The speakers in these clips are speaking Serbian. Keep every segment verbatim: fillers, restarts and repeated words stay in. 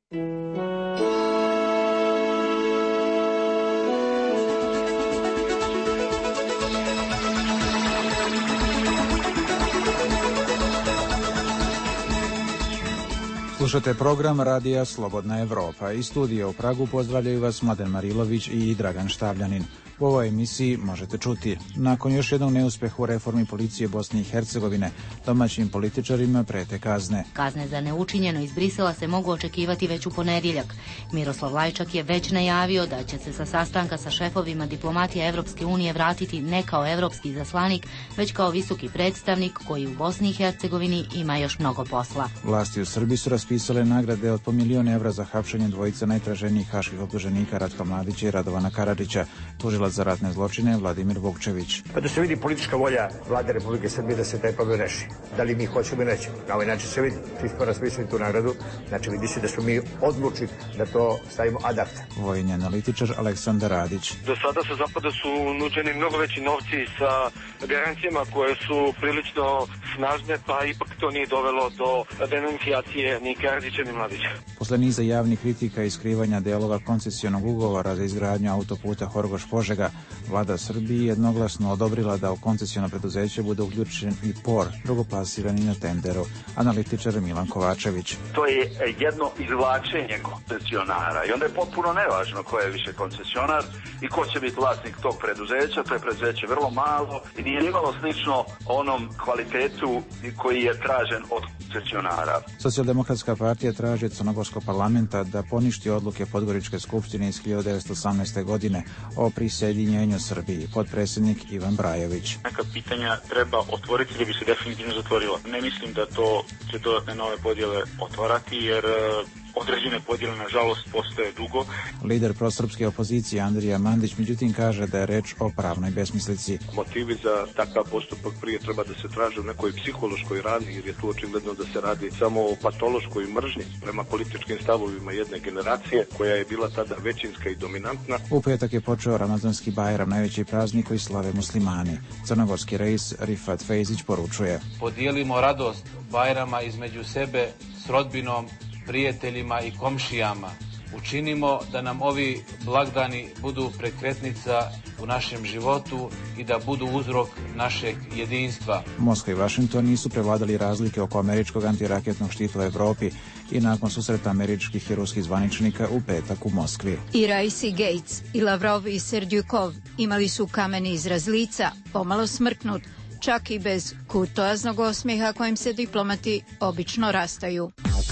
Slušate program Radija Slobodna Evropa. Iz studija u Pragu pozdravljaju vas Mladen Marilović i Dragan Štavljanin. U ovoj emisiji možete čuti: nakon još jednog neuspeha u reformi policije Bosne i Hercegovine, domaćim političarima prete kazne. Kazne za neučinjeno iz Brisela se mogu očekivati već u ponedjeljak. Miroslav Lajčak je već najavio da će se sa sastanka sa šefovima diplomatije Evropske unije vratiti ne kao evropski izaslanik, već kao visoki predstavnik koji u Bosni i Hercegovini ima još mnogo posla. Vlasti u Srbiji su raspisale nagrade od po milion evra za hapšenje dvojica najtraženijih haških optuženika Ratka Mladića i Radovana Karadžića. Tužilac za ratne zločine Vladimir Vukčević. Pa da se vidi politička volja Vlade Republike Srbije da se taj problem reši. Da li mi hoćemo ili nećemo. Na ovaj način se vidi. Svi smo raspisali tu nagradu. Znači vidi se da smo mi odlučili da to stavimo ad acta. Vojni analitičar Aleksandar Radić. Do sada sa zapada su nuđeni mnogo veći novci sa garancijama koje su prilično snažne, pa ipak to nije dovelo do denuncijacije ni Karadžića ni Mladića. Posle niza javnih kritika i skrivanja delova koncesionog ugovora za izgradnju autoputa Horgoš-Požega, Vlada Srbije jednoglasno odobrila da u koncesiono preduzeće bude uključen i P O R, drugoplasirani na tenderu. Analitičar Milan Kovačević. To je jedno izvlačenje koncesionara i onda je potpuno nevažno ko je više koncesionar i ko će biti vlasnik tog preduzeća. To je preduzeće vrlo malo i nije nimalo slično onom kvalitetu koji je tražen od koncesionara. Socijaldemokratska partija traži od crnogorskog parlamenta da poništi odluke Podgoričke skupštine iz hiljadu devetsto osamnaeste. godine o prisjedinjenju Srbiji. Potpredsjednik Ivan Brajović. Neka pitanja treba otvoriti da bi se definitivno zatvorila. Ne mislim da to će dodatne nove podjele otvarati, jer određene podjele, nažalost, postoje dugo. Lider prosrpske opozicije Andrija Mandić, međutim, kaže da je reč o pravnoj besmislici. Motivi za takav postupak prije treba da se traže u nekoj psihološkoj rani, jer je tu očigledno da se radi samo o patološkoj mržnji prema političkim stavovima jedne generacije, koja je bila tada većinska i dominantna. U petak je počeo Ramazanski Bajram, najveći praznik koji slave muslimani. Crnogorski reis Rifat Fejzić poručuje: podijelimo radost Bajrama između sebe s rodbinom, prijateljima i komšijama. Učinimo da nam ovi blagdani budu prekretnica u našem životu i da budu uzrok našeg jedinstva. Moskva i Vašington nisu prevladali razlike oko američkog antiraketnog štita u Evropi i nakon susreta američkih i ruskih zvaničnika u petak u Moskvi. I Raisi Gates, i Lavrov i Serdjukov imali su kameni izraz lica, pomalo smrknut, čak i bez kurtoaznog osmijeha kojim se diplomati obično rastaju.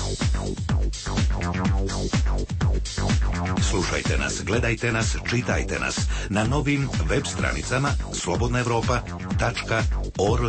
Slušajte nas, gledajte nas, čitajte nas na novim web stranicama slobodna evropa tačka org.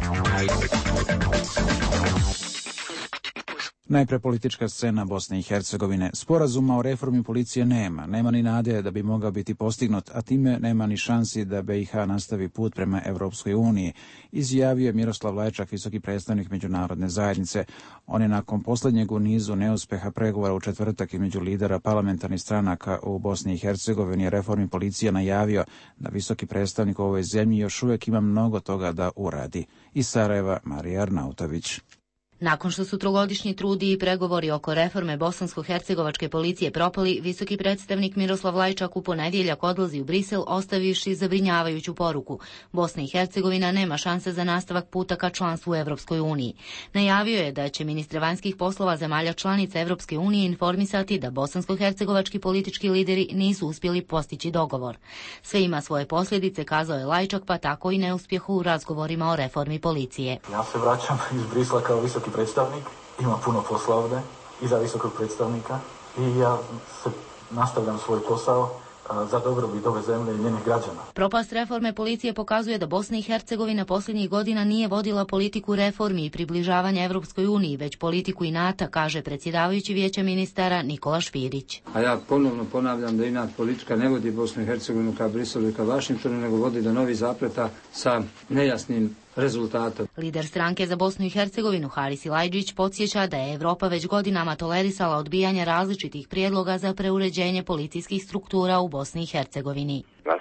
Najpre politička scena Bosne i Hercegovine. Sporazuma o reformi policije nema. Nema ni nade da bi mogao biti postignut, a time nema ni šansi da B i H nastavi put prema Evropskoj uniji, izjavio je Miroslav Lajčak, visoki predstavnik međunarodne zajednice. On je nakon posljednjeg u nizu neuspeha pregovora u četvrtak između lidera parlamentarnih stranaka u Bosni i Hercegovini i reformi policije najavio da visoki predstavnik u ovoj zemlji još uvijek ima mnogo toga da uradi. Iz Sarajeva, Marija Arnautović. Nakon što su trogodišnji trudi i pregovori oko reforme bosansko-hercegovačke policije propali, visoki predstavnik Miroslav Lajčak u ponedjeljak odlazi u Brisel ostavivši zabrinjavajuću poruku. Bosna i Hercegovina nema šanse za nastavak puta ka članstvu u Evropskoj uniji. Najavio je da će ministre vanjskih poslova zemalja članica Evropske unije informisati da bosansko-hercegovački politički lideri nisu uspjeli postići dogovor. Sve ima svoje posljedice, kazao je Lajčak, pa tako i neuspjehu u razgovorima o reformi policije. Ja se vraćam iz Brisla kao visoki predstavnik, ima puno posla ovdje i za visokog predstavnika i ja se nastavljam svoj posao za dobrobit ove zemlje i njenih građana. Propast reforme policije pokazuje da Bosna i Hercegovina posljednjih godina nije vodila politiku reformi i približavanja Evropskoj uniji, već politiku inata, kaže predsjedavajući Vijeća ministara Nikola Špirić. A ja ponovno ponavljam da inat politika ne vodi Bosnu i Hercegovinu ka Briselu i ka Vašingtonu, nego vodi do novih zapleta sa nejasnim rezultatom. Lider stranke za Bosnu i Hercegovinu Haris Ilajđić podsjeća da je Evropa već godinama tolerisala odbijanje različitih prijedloga za preuređenje policijskih struktura u Bosni i Hercegovini. Nastavit ćemo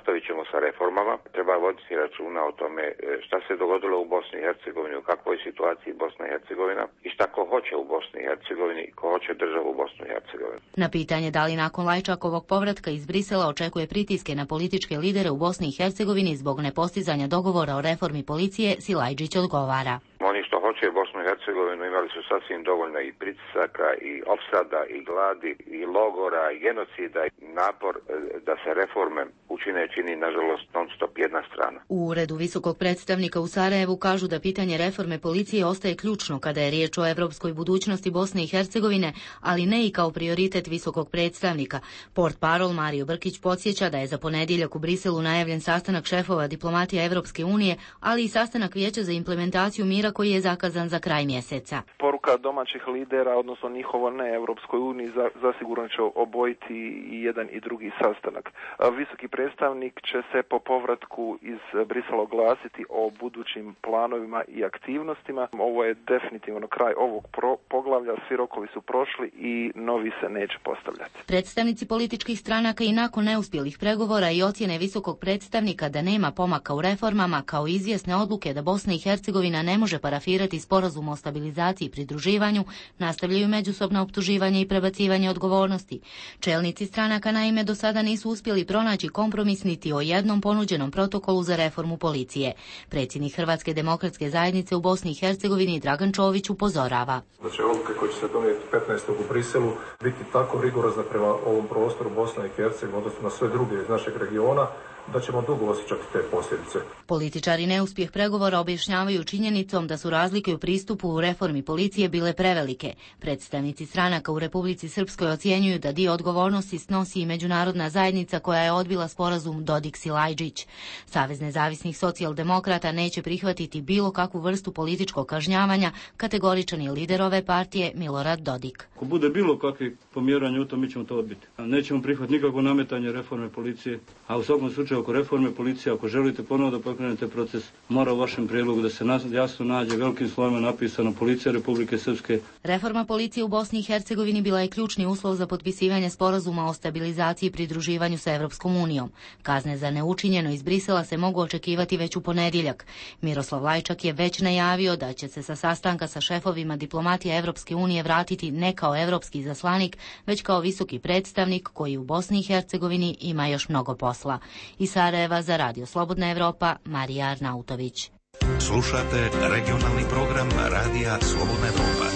sa reformama. Treba voditi računa o tome šta se dogodilo u Bosni i Hercegovini, u kakvoj situaciji Bosna i Hercegovina i šta ko hoće u Bosni i Hercegovini i ko hoće državu Bosnu i Hercegovini. Na pitanje da li nakon Lajčakovog povratka iz Brisela očekuje pritiske na političke lidere u Bosni i Hercegovini zbog nepostizanja dogovora o reformi policije, Silajđić odgovara. Oni što hoće Bosnu i Hercegovinu imali su sasvim dovoljno i pritisaka i opsada i gladi i logora i genocida i napor da se reforme učine čini nažalost non stop jedna strana. U uredu visokog predstavnika u Sarajevu kažu da pitanje reforme policije ostaje ključno kada je riječ o evropskoj budućnosti Bosne i Hercegovine, ali ne i kao prioritet visokog predstavnika. Portparol Mario Brkić podsjeća da je za ponedjeljak u Briselu najavljen sastanak šefova diplomatija Evropske unije, ali i sastanak Vijeća za implementaciju mira koji je zakazan za kraj mjeseca. Poruka domaćih lidera, odnosno njihovo ne Evropskoj uniji, zasigurno će obojiti i jedan i drugi sastanak. Visoki predstavnik će se po povratku iz Brisela oglasiti o budućim planovima i aktivnostima. Ovo je definitivno kraj ovog poglavlja, svi rokovi su prošli i novi se neće postavljati. Predstavnici političkih stranaka i nakon neuspjelih pregovora i ocjene visokog predstavnika da nema pomaka u reformama, kao izvjesne odluke da Bosna i Hercegovina ne može parafirati sporazum o stabilizaciji i pridruživanju, nastavljaju međusobna optuživanja i prebacivanje odgovornosti. Čelnici stranaka naime do sada nisu uspjeli pronaći kompromis niti o jednom ponuđenom protokolu za reformu policije. Predsjednik Hrvatske demokratske zajednice u Bosni i Hercegovini Dragan Čović upozorava. Da će odluke koje će se donijeti petnaestog u Briselu biti tako rigorozne prema ovom prostoru Bosne i Hercegovine, odnosno na sve druge iz našeg regiona, da ćemo dugo osjećati te posljedice. Političari neuspjeh pregovora objašnjavaju činjenicom da su razlike u pristupu u reformi policije bile prevelike. Predstavnici stranaka u Republici Srpskoj ocjenjuju da dio odgovornosti snosi i međunarodna zajednica koja je odbila sporazum Dodik-Silajđić. Savez nezavisnih socijaldemokrata neće prihvatiti bilo kakvu vrstu političkog kažnjavanja, kategoričan je lider ove partije Milorad Dodik. Ako bude bilo kakve pomjeranje u to, mi ćemo to odbiti. Nećemo prihvatiti nikakvo nametanje reforme policije, a u svakom slučaju oko reforme policije, ako želite ponovo da pokrenete proces, mora u vašem prijedlogu da se jasno nađe velikim slovima napisano Policija Republike Srpske. Reforma policije u Bosni i Hercegovini bila je ključni uslov za potpisivanje sporazuma o stabilizaciji i pridruživanju sa Evropskom unijom. Kazne za neučinjeno iz Brisela se mogu očekivati već u ponedjeljak. Miroslav Lajčak je već najavio da će se sa sastanka sa šefovima diplomatija Evropske unije vratiti ne kao evropski izaslanik, već kao visoki predstavnik koji u Bosni i Hercegovini ima još mnogo posla. Iz Sarajeva za Radio Slobodna Evropa, Marija Arnautović. Slušate regionalni program Radija Slobodna Evropa.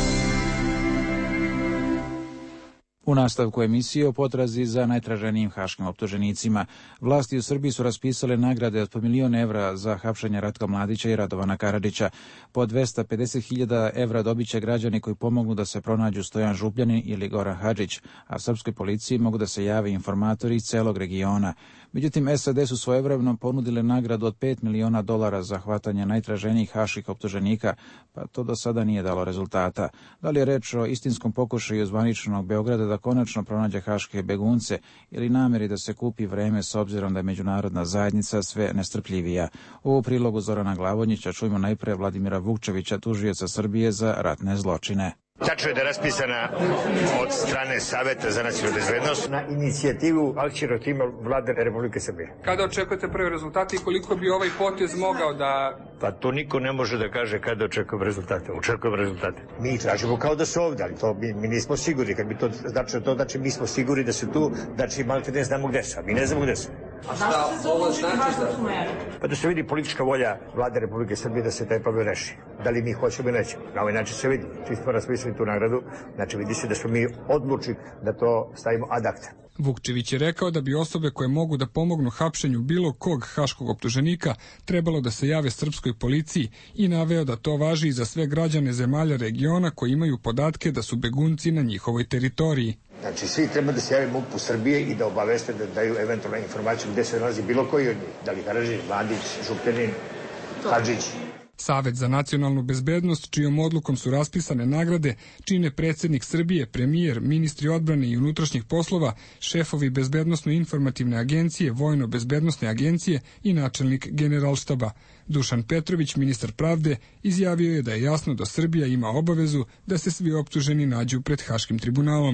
U nastavku emisije o potrazi za najtraženijim haškim optuženicima. Vlasti u Srbiji su raspisale nagrade od po milion evra za hapšenje Ratka Mladića i Radovana Karadžića. Po dvesta pedeset hiljada evra dobit će građani koji pomognu da se pronađu Stojan Župljanin ili Goran Hadžić, a srpskoj policiji mogu da se jave informatori iz celog regiona. Međutim, S A D su svojevremeno ponudile nagradu od pet miliona dolara za hvatanje najtraženijih haških optuženika, pa to do sada nije dalo rezultata. Da li je reč o istinskom pokušaju zvaničnog Beograda da konačno pronađe haške begunce ili namjeri da se kupi vreme s obzirom da je međunarodna zajednica sve nestrpljivija? U prilogu Zorana Glavodnjića čujemo najpre Vladimira Vukčevića, tužioca Srbije za ratne zločine. Tačno je da je raspisana od strane Saveta za nacionalnu bezbednost na inicijativu akcionog tima Vlade Republike Srbije. Kada očekujete prve rezultate i koliko bi ovaj potez mogao da... Pa to niko ne može da kaže kada očekujemo rezultate. Očekujemo rezultate. Mi ih tražimo kao da su ovdje, ali to mi, mi nismo sigurni. Kad bi to znači, to znači mi smo sigurni da su tu, znači malo te ne znamo gde su, mi ne znamo gde su. A šta ovo znači da... Pa da se vidi politička volja Vlade Republike Srbije da se taj problem reši. Da li mi hoćemo ili nećemo. Na ovaj način se vidi. Svi smo raspisali tu nagradu, znači vidi se da smo mi odlučili da to stavimo ad acta. Vukčević je rekao da bi osobe koje mogu da pomognu hapšenju bilo kog haškog optuženika trebalo da se jave srpskoj policiji i naveo da to važi i za sve građane zemalja regiona koji imaju podatke da su begunci na njihovoj teritoriji. Znači svi treba da se jave MUP-u Srbije i da obaveste da daju eventualnu informaciju gde se nalazi bilo koji od njih. Da li Karadžić, Mladić, Župljanin, Hadžić. Savet za nacionalnu bezbednost, čijom odlukom su raspisane nagrade, čine predsjednik Srbije, premijer, ministri odbrane i unutrašnjih poslova, šefovi bezbednosno-informativne agencije, vojno-bezbednosne agencije i načelnik generalštaba. Dušan Petrović, ministar pravde, izjavio je da je jasno da Srbija ima obavezu da se svi optuženi nađu pred Haškim tribunalom.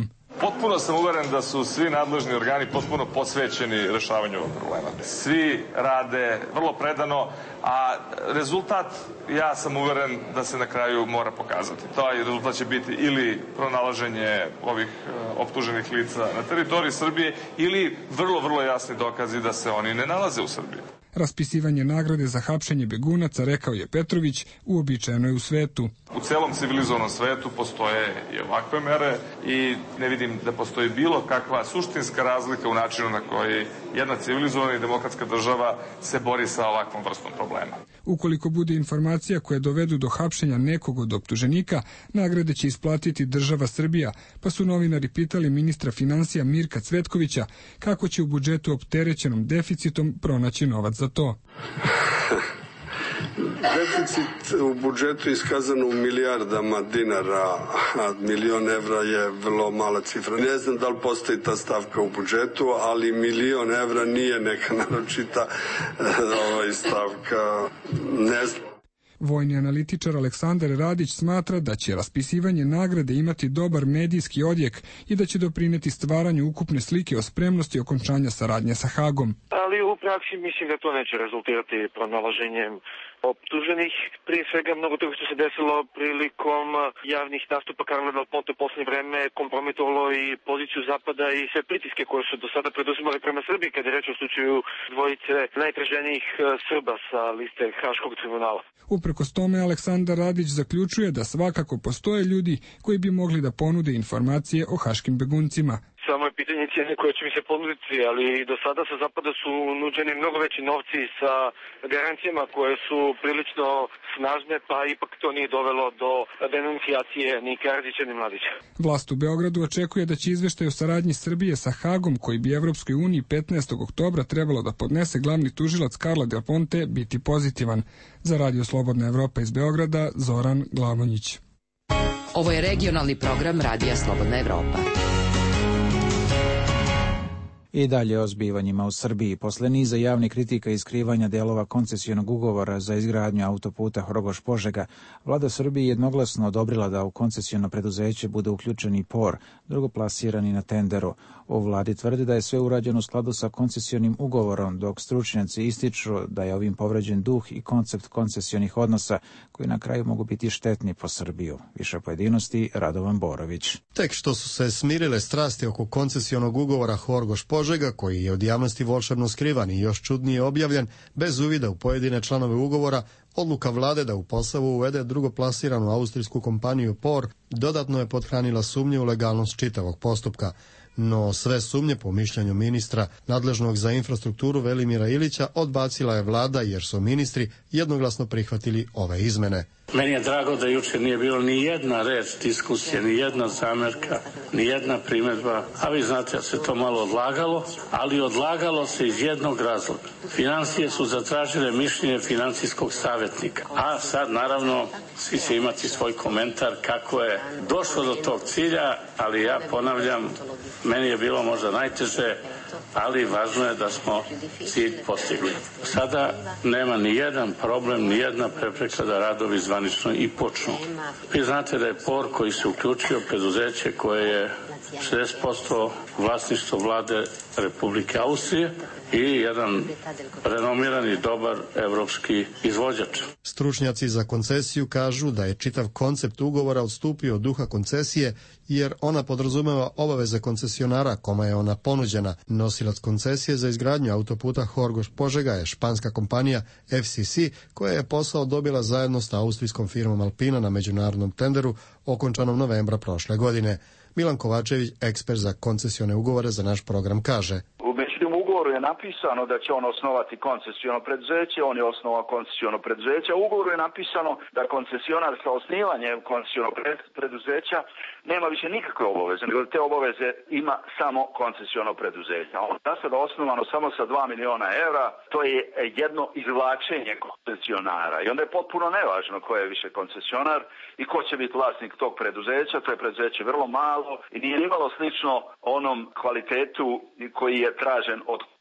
Potpuno sam uveren da su svi nadležni organi potpuno posvećeni rešavanju ovog problema. Svi rade vrlo predano, a rezultat, ja sam uveren da se na kraju mora pokazati. Taj rezultat će biti ili pronalaženje ovih optuženih lica na teritoriji Srbije ili vrlo, vrlo jasni dokazi da se oni ne nalaze u Srbiji. Raspisivanje nagrade za hapšenje begunaca, rekao je Petrović, uobičajeno je u svetu. U celom civilizovanom svetu postoje i ovakve mere i ne vidim da postoji bilo kakva suštinska razlika u načinu na koji jedna civilizovana i demokratska država se bori sa ovakvom vrstom problema. Ukoliko bude informacija koje dovedu do hapšenja nekog od optuženika, nagrade će isplatiti država Srbija, pa su novinari pitali ministra finansija Mirka Cvetkovića kako će u budžetu opterećenom deficitom pronaći novac za to. Deficit u budžetu je iskazan u milijardama dinara, a milion evra je vrlo mala cifra. Ne znam da li postoji ta stavka u budžetu, ali milion evra nije neka naročita ovaj, stavka. Ne znam. Vojni analitičar Aleksandar Radić smatra da će raspisivanje nagrade imati dobar medijski odjek i da će doprineti stvaranju ukupne slike o spremnosti okončanja saradnje sa Hagom. Ali u praksi mislim da to neće rezultirati pronalaženjem optuženih. Prije svega mnogo toga što se desilo prilikom javnih nastupa Karla Del Ponte u poslednje vreme kompromitovalo i poziciju Zapada i sve pritiske koje su do sada preduzimali prema Srbiji kada je reč o slučaju dvojice najtraženijih Srba sa liste Haškog tribunala. Uprkos tome, Aleksandar Radić zaključuje da svakako postoje ljudi koji bi mogli da ponude informacije o haškim beguncima. Samo je pitanje cijene koje će mi se ponuditi, ali do sada sa Zapada su nuđeni mnogo veći novci sa garancijama koje su prilično snažne, pa ipak to nije dovelo do denuncijacije ni Karadžića ni Mladića. Vlast u Beogradu očekuje da će izveštaj o saradnji Srbije sa Hagom, koji bi Evropskoj uniji petnaestog oktobra trebalo da podnese glavni tužilac Karla Del Ponte, biti pozitivan. Za Radio Slobodna Evropa iz Beograda, Zoran Glavonjić. Ovo je regionalni program Radija Slobodna Evropa. I dalje o zbivanjima u Srbiji. Posle niza javnih kritika i skrivanja delova koncesionog ugovora za izgradnju autoputa Horgoš-Požega, vlada Srbije jednoglasno odobrila da u koncesiono preduzeće bude uključen i P O R, drugoplasirani na tenderu. U vladi tvrde da je sve urađeno u skladu sa koncesionim ugovorom, dok stručnjaci ističu da je ovim povređen duh i koncept koncesionih odnosa, koji na kraju mogu biti štetni po Srbiju. Više pojedinosti, Radovan Borović. Tek što su se smirile strasti oko koncesionog ugovora Horgoš-Požega, koji je od javnosti volšebno skrivan i još čudnije objavljen, bez uvida u pojedine članove ugovora, odluka vlade da u posao uvede drugoplasiranu austrijsku kompaniju P O R dodatno je pothranila sumnje u legalnost čitavog postupka. No sve sumnje, po mišljenju ministra nadležnog za infrastrukturu Velimira Ilića, odbacila je vlada jer su ministri jednoglasno prihvatili ove izmene. Meni je drago da juče nije bilo ni jedna reč diskusije, ni jedna zamerka, ni jedna primedba, a vi znate da se to malo odlagalo, ali odlagalo se iz jednog razloga. Financije su zatražile mišljenje financijskog savjetnika, a sad naravno svi će imati svoj komentar kako je došlo do tog cilja, ali ja ponavljam, meni je bilo možda najteže, ali važno je da smo cilj postigli. Sada nema ni jedan problem, ni jedna prepreka da radovi zvanično i počnu. Vi znate da je P O R koji se uključio preduzeće koje je šezdeset posto vlasništvo vlade Republike Austrije i jedan renomirani dobar evropski izvođač. Stručnjaci za koncesiju kažu da je čitav koncept ugovora odstupio od duha koncesije, jer ona podrazumeva obaveze koncesionara kome je ona ponuđena. Nosilac koncesije za izgradnju autoputa Horgoš-Požega je španska kompanija F C C, koja je posao dobila zajedno sa austrijskom firmom Alpina na međunarodnom tenderu okončanom novembra prošle godine. Milan Kovačević, ekspert za koncesione ugovore za naš program, kaže: U ugovoru je napisano da će on osnovati koncesiono preduzeće, on je osnovao koncesiono preduzeće, a u ugovoru je napisano da koncesionar sa osnivanjem koncesionog preduzeća nema više nikakve obaveze, nego te obaveze ima samo koncesiono preduzeće. On je sada osnovano samo sa dva miliona evra, to je jedno izvlačenje koncesionara i onda je potpuno nevažno ko je više koncesionar i ko će biti vlasnik tog preduzeća. To je preduzeće vrlo malo i nije imalo slično onom kvalitetu koji je tražen od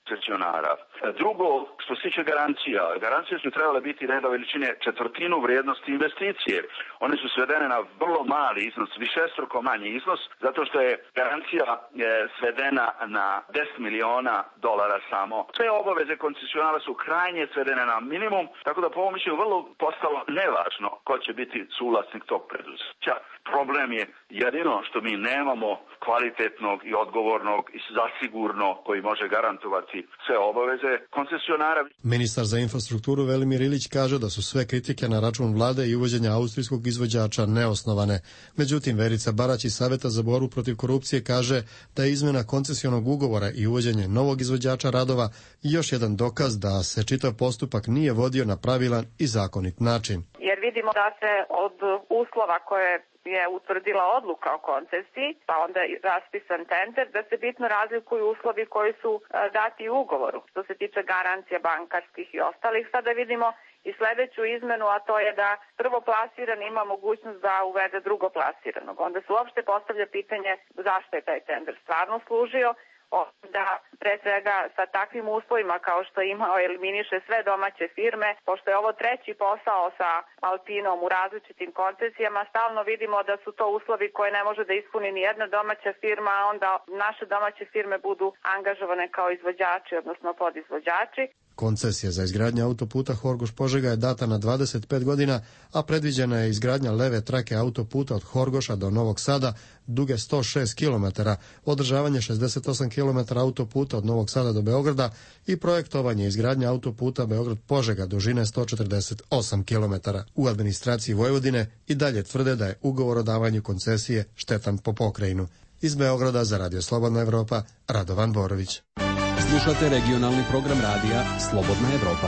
koncesionara. Drugo, što se tiče garancija, garancije su trebale biti reda veličine četvrtinu vrijednosti investicije. One su svedene na vrlo mali iznos, višestruko manji iznos, zato što je garancija svedena na deset miliona dolara samo. Sve obaveze koncesionara su krajnje svedene na minimum, tako da po ovom mišljenju vrlo postalo nevažno ko će biti suvlasnik tog preduzeća. Problem je jedino što mi nemamo kvalitetnog i odgovornog i zasigurno koji može garantovati sve obaveze koncesionara. Ministar za infrastrukturu Velimir Ilić kaže da su sve kritike na račun vlade i uvođenja austrijskog izvođača neosnovane. Međutim, Verica Barać iz Saveta za borbu protiv korupcije kaže da je izmena koncesionog ugovora i uvođenje novog izvođača radova još jedan dokaz da se čitav postupak nije vodio na pravilan i zakonit način. Jer vidimo da se od uslova koje je utvrdila odluka o koncesiji, pa onda je raspisan tender, da se bitno razlikuju uslovi koji su dati u ugovoru. Što se tiče garancija bankarskih i ostalih, sada vidimo i sledeću izmenu, a to je da prvo plasiran ima mogućnost da uvede drugo plasiranog. Onda se uopšte postavlja pitanje zašto je taj tender stvarno služio, da pre svega sa takvim uslovima kao što je imao eliminiše sve domaće firme, pošto je ovo treći posao sa Alpinom u različitim koncesijama, stalno vidimo da su to uslovi koje ne može da ispuni ni jedna domaća firma, a onda naše domaće firme budu angažovane kao izvođači, odnosno podizvođači. Koncesija za izgradnju autoputa Horgoš-Požega je data na dvadeset pet godina, a predviđena je izgradnja leve trake autoputa od Horgoša do Novog Sada, duge sto šest kilometara, održavanje šezdeset osam kilometara autoputa od Novog Sada do Beograda i projektovanje izgradnja autoputa Beograd-Požega dužine sto četrdeset osam kilometara. U administraciji Vojvodine i dalje tvrde da je ugovor o davanju koncesije štetan po pokrajinu. Iz Beograda za Radio Slobodna Evropa, Radovan Borović. Slušate regionalni program radija Slobodna Evropa.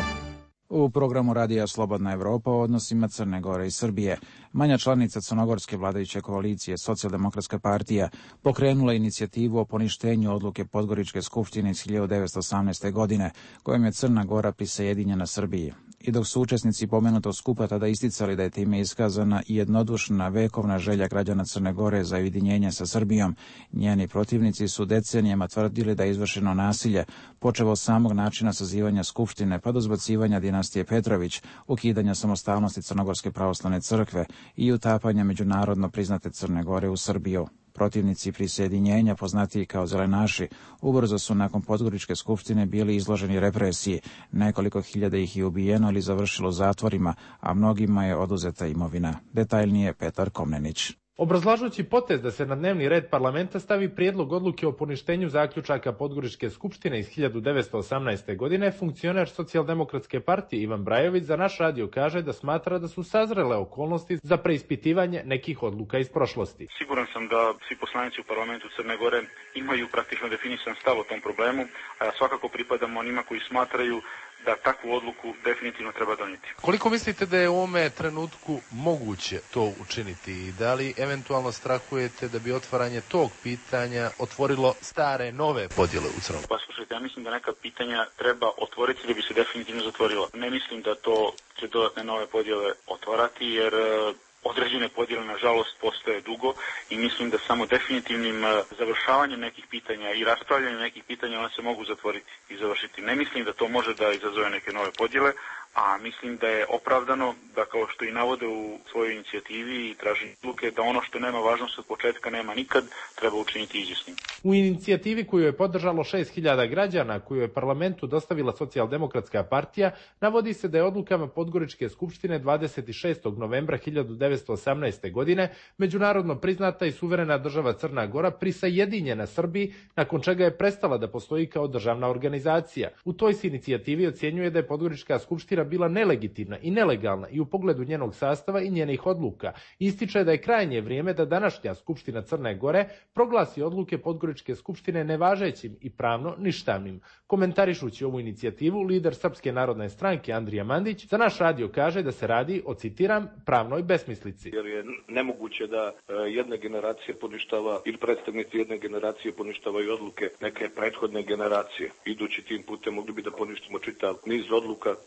U programu radija Slobodna Evropa o odnosima Crne Gore i Srbije, manja članica crnogorske vladajuće koalicije Socijaldemokratska partija pokrenula inicijativu o poništenju odluke Podgoričke skupštine iz hiljadu devetsto osamnaeste. godine, kojom je Crna Gora prisajedinjena Srbiji. I dok su učesnici pomenutog skupa tada isticali da je time iskazana i jednodušna vekovna želja građana Crne Gore za ujedinjenje sa Srbijom, njeni protivnici su decenijama tvrdili da je izvršeno nasilje, počevo od samog načina sazivanja skupštine pa do zbacivanja dinastije Petrović, ukidanja samostalnosti Crnogorske pravoslavne crkve i utapanja međunarodno priznate Crne Gore u Srbiju. Protivnici prisjedinjenja, poznatiji kao zelenaši, ubrzo su nakon Podgoričke skupštine bili izloženi represiji. Nekoliko hiljada ih je ubijeno ili završilo zatvorima, a mnogima je oduzeta imovina. Detaljnije Petar Komnenić. Obrazlažući potez da se na dnevni red parlamenta stavi prijedlog odluke o poništenju zaključaka Podgoričke skupštine iz hiljadu devetsto osamnaeste. godine, funkcioner Socijaldemokratske partije Ivan Brajović za naš radio kaže da smatra da su sazrele okolnosti za preispitivanje nekih odluka iz prošlosti. Siguran sam da svi poslanici u parlamentu Crne Gore imaju praktično definisan stav o tom problemu, a ja svakako pripadam onima koji smatraju da takvu odluku definitivno treba donijeti. Koliko mislite da je u ovome trenutku moguće to učiniti i da li eventualno strahujete da bi otvaranje tog pitanja otvorilo stare, nove podjele u Crnoj? Pa slušajte, ja mislim da neka pitanja treba otvoriti da bi se definitivno zatvorila. Ne mislim da to će dodatne nove podjele otvarati, jer određene podjele, nažalost, postoje dugo i mislim da samo definitivnim završavanjem nekih pitanja i raspravljanjem nekih pitanja one se mogu zatvoriti i završiti. Ne mislim da to može da izazove neke nove podjele, a mislim da je opravdano da, kao što i navode u svojoj inicijativi i traži odluke, da ono što nema važnost od početka nema nikad, treba učiniti izvjesnim. U inicijativi koju je podržalo šest hiljada građana, koju je parlamentu dostavila Socijaldemokratska partija, navodi se da je odlukama Podgoričke skupštine dvadeset šestog novembra hiljadu devetsto osamnaeste. godine međunarodno priznata i suverena država Crna Gora prisajedinjena Srbiji, nakon čega je prestala da postoji kao državna organizacija. U toj se inicijativi ocjenjuje da je Podgorička skupština bila nelegitimna i nelegalna i u pogledu njenog sastava i njenih odluka. Ističe da je krajnje vrijeme da današnja Skupština Crne Gore proglasi odluke Podgoričke skupštine nevažećim i pravno ništavnim. Komentarišući ovu inicijativu, lider Srpske narodne stranke Andrija Mandić za naš radio kaže da se radi o, citiram, pravnoj besmislici. Jer je nemoguće da jedna generacija poništava ili predstavnici jedne generacije poništavaju odluke neke prethodne generacije. Idući tim putem mogli bi da poništimo čitav niz odluka, krećući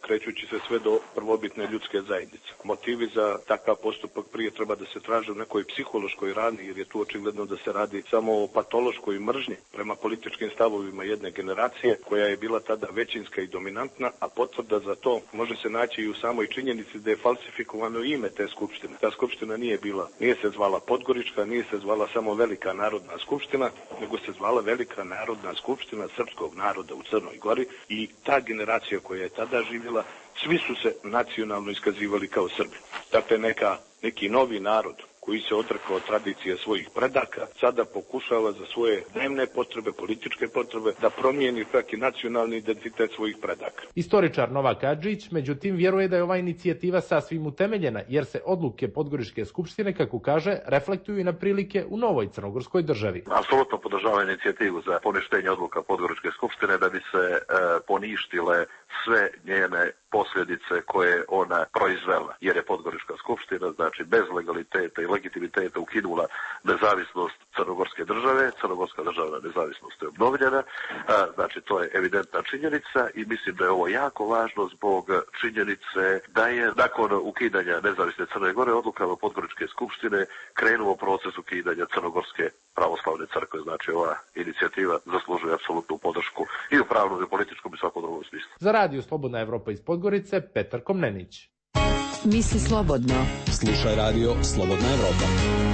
doći se sve do prvobitne ljudske zajednice. Motivi za takav postupak prije treba da se traže u nekoj psihološkoj rani, jer je tu očigledno da se radi samo o patološkoj mržnji prema političkim stavovima jedne generacije koja je bila tada većinska i dominantna, a potvrda za to može se naći i u samoj činjenici da je falsifikovano ime te skupštine. Ta skupština nije bila, nije se zvala Podgorička, nije se zvala samo Velika narodna skupština, nego se zvala Velika narodna skupština srpskog naroda u Crnoj Gori i ta generacija koja je tada živjela, svi su se nacionalno iskazivali kao Srbi. Dakle, neka, neki novi narod koji se odrekao tradicije svojih predaka, sada pokušava za svoje dnevne potrebe, političke potrebe, da promijeni čak i nacionalni identitet svojih predaka. Istoričar Novak Adžić, međutim, vjeruje da je ova inicijativa sasvim utemeljena, jer se odluke Podgoričke skupštine, kako kaže, reflektuju i na prilike u novoj crnogorskoj državi. Apsolutno podržava inicijativu za poništenje odluka Podgoričke skupštine da bi se e, poništile sve njene posljedice koje ona proizvela, jer je Podgorička skupština, znači bez legaliteta i legitimiteta ukinula nezavisnost crnogorske države, crnogorska državna nezavisnost je obnovljena, znači to je evidentna činjenica i mislim da je ovo jako važno zbog činjenice da je nakon ukidanja nezavisne Crne Gore odlukama Podgoričke skupštine krenuo proces ukidanja Crnogorske pravoslavne crkve, znači ova inicijativa zaslužuje apsolutnu podršku i u pravnom i političkom i svakom drugom smislu. Za Radio Slobodna Evropa iz Podgorice, Petar Komnenić. Misli slobodno. Slušaj Radio Slobodna Evropa.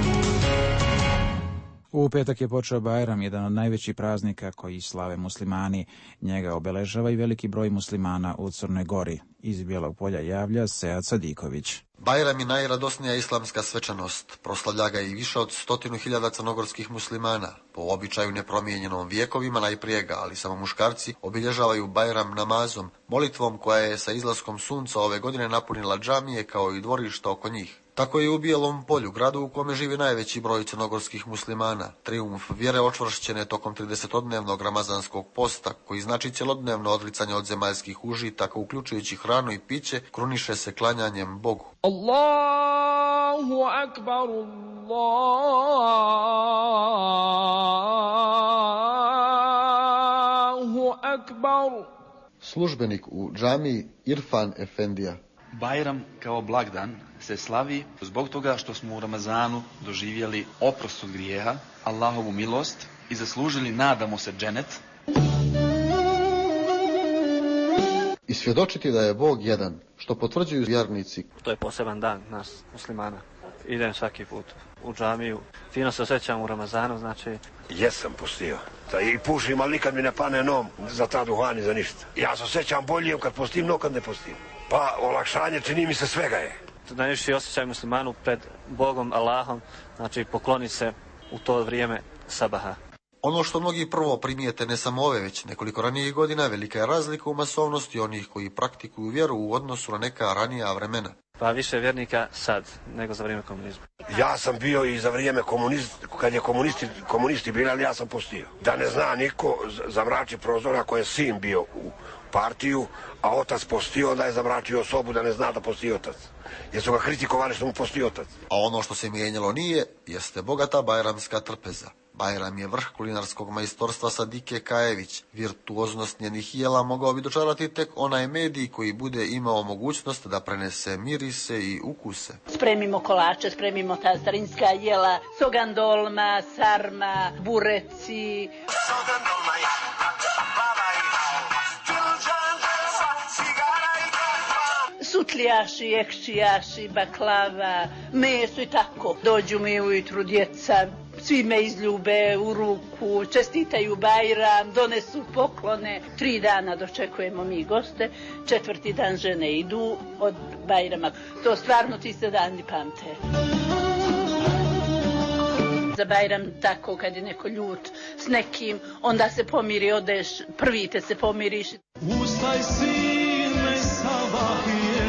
U petak je počeo Bajram, jedan od najvećih praznika koji slave muslimani. Njega obeležava i veliki broj muslimana u Crnoj Gori. Iz Bijelog Polja javlja Sead Sadiković. Bajram je najradosnija islamska svečanost. Proslavlja ga i više od stotinu hiljada crnogorskih muslimana. Po običaju nepromijenjenom vjekovima najprije ga, ali samo muškarci, obilježavaju Bajram namazom, molitvom koja je sa izlaskom sunca ove godine napunila džamije kao i dvorišta oko njih. Tako je u Bijelom Polju, gradu u kome živi najveći broj crnogorskih muslimana. Trijumf vjere očvršćene tokom tridesetodnevnog ramazanskog posta, koji znači cjelodnevno odricanje od zemaljskih užitaka, uključujući hranu i piće, kruniše se klanjanjem Bogu. Allahu akbar, Allahu akbar. Službenik u džamiji Irfan Efendija. Bajram kao blagdan se slavi zbog toga što smo u Ramazanu doživjeli oprost od grijeha, Allahovu milost i zaslužili, nadamo se, dženet. I svjedočiti da je Bog jedan, što potvrđuju vjernici. To je poseban dan nas muslimana. Idem svaki put u džamiju. Fino se osjećam u Ramazanu, znači... Jesam postio. I pušim, ali nikad mi ne pane nom za ta duhan i za ništa. Ja se osjećam boljim kad postim, no kad ne postim. Pa olakšanje čini mi se svega je. Najviši osjećaj muslimanu pred Bogom, Allahom, znači pokloni se u to vrijeme sabaha. Ono što mnogi prvo primijete ne samo ove, već nekoliko ranijih godina, velika je razlika u masovnosti onih koji praktikuju vjeru u odnosu na neka ranija vremena. Pa više vjernika sad nego za vrijeme komunizma. Ja sam bio i za vrijeme komunizma, kad je komunisti, komunisti bili, ali ja sam postio. Da ne zna niko zamrači prozor ako je sin bio u partiju, a otac postio, onda je zamračio sobu da ne zna da posti otac. Jer su ga kritikovali što mu posti otac. A ono što se mijenjalo nije, jeste bogata bajramska trpeza. Bajram je vrh kulinarskog majstorstva Sadike Kajević. Virtuoznost njenih jela mogao bi dočarati tek onaj medij koji bude imao mogućnost da prenese mirise i ukuse. Spremimo kolače, spremimo ta starinska jela, sogandolma, sarma, bureci. Sogandolma je plava i sutljaši, ekšijaši, baklava, meso i tako. Dođu mi ujutru djeca, svi me izljube u ruku, čestitaju Bajram, donesu poklone. Tri dana dočekujemo mi goste, četvrti dan žene idu od Bajrama. To stvarno ti se dani pamte. Za Bajram tako kad je neko ljut s nekim, onda se pomiri, odeš, prvi te se pomiriš. Ustaj sine sabahije,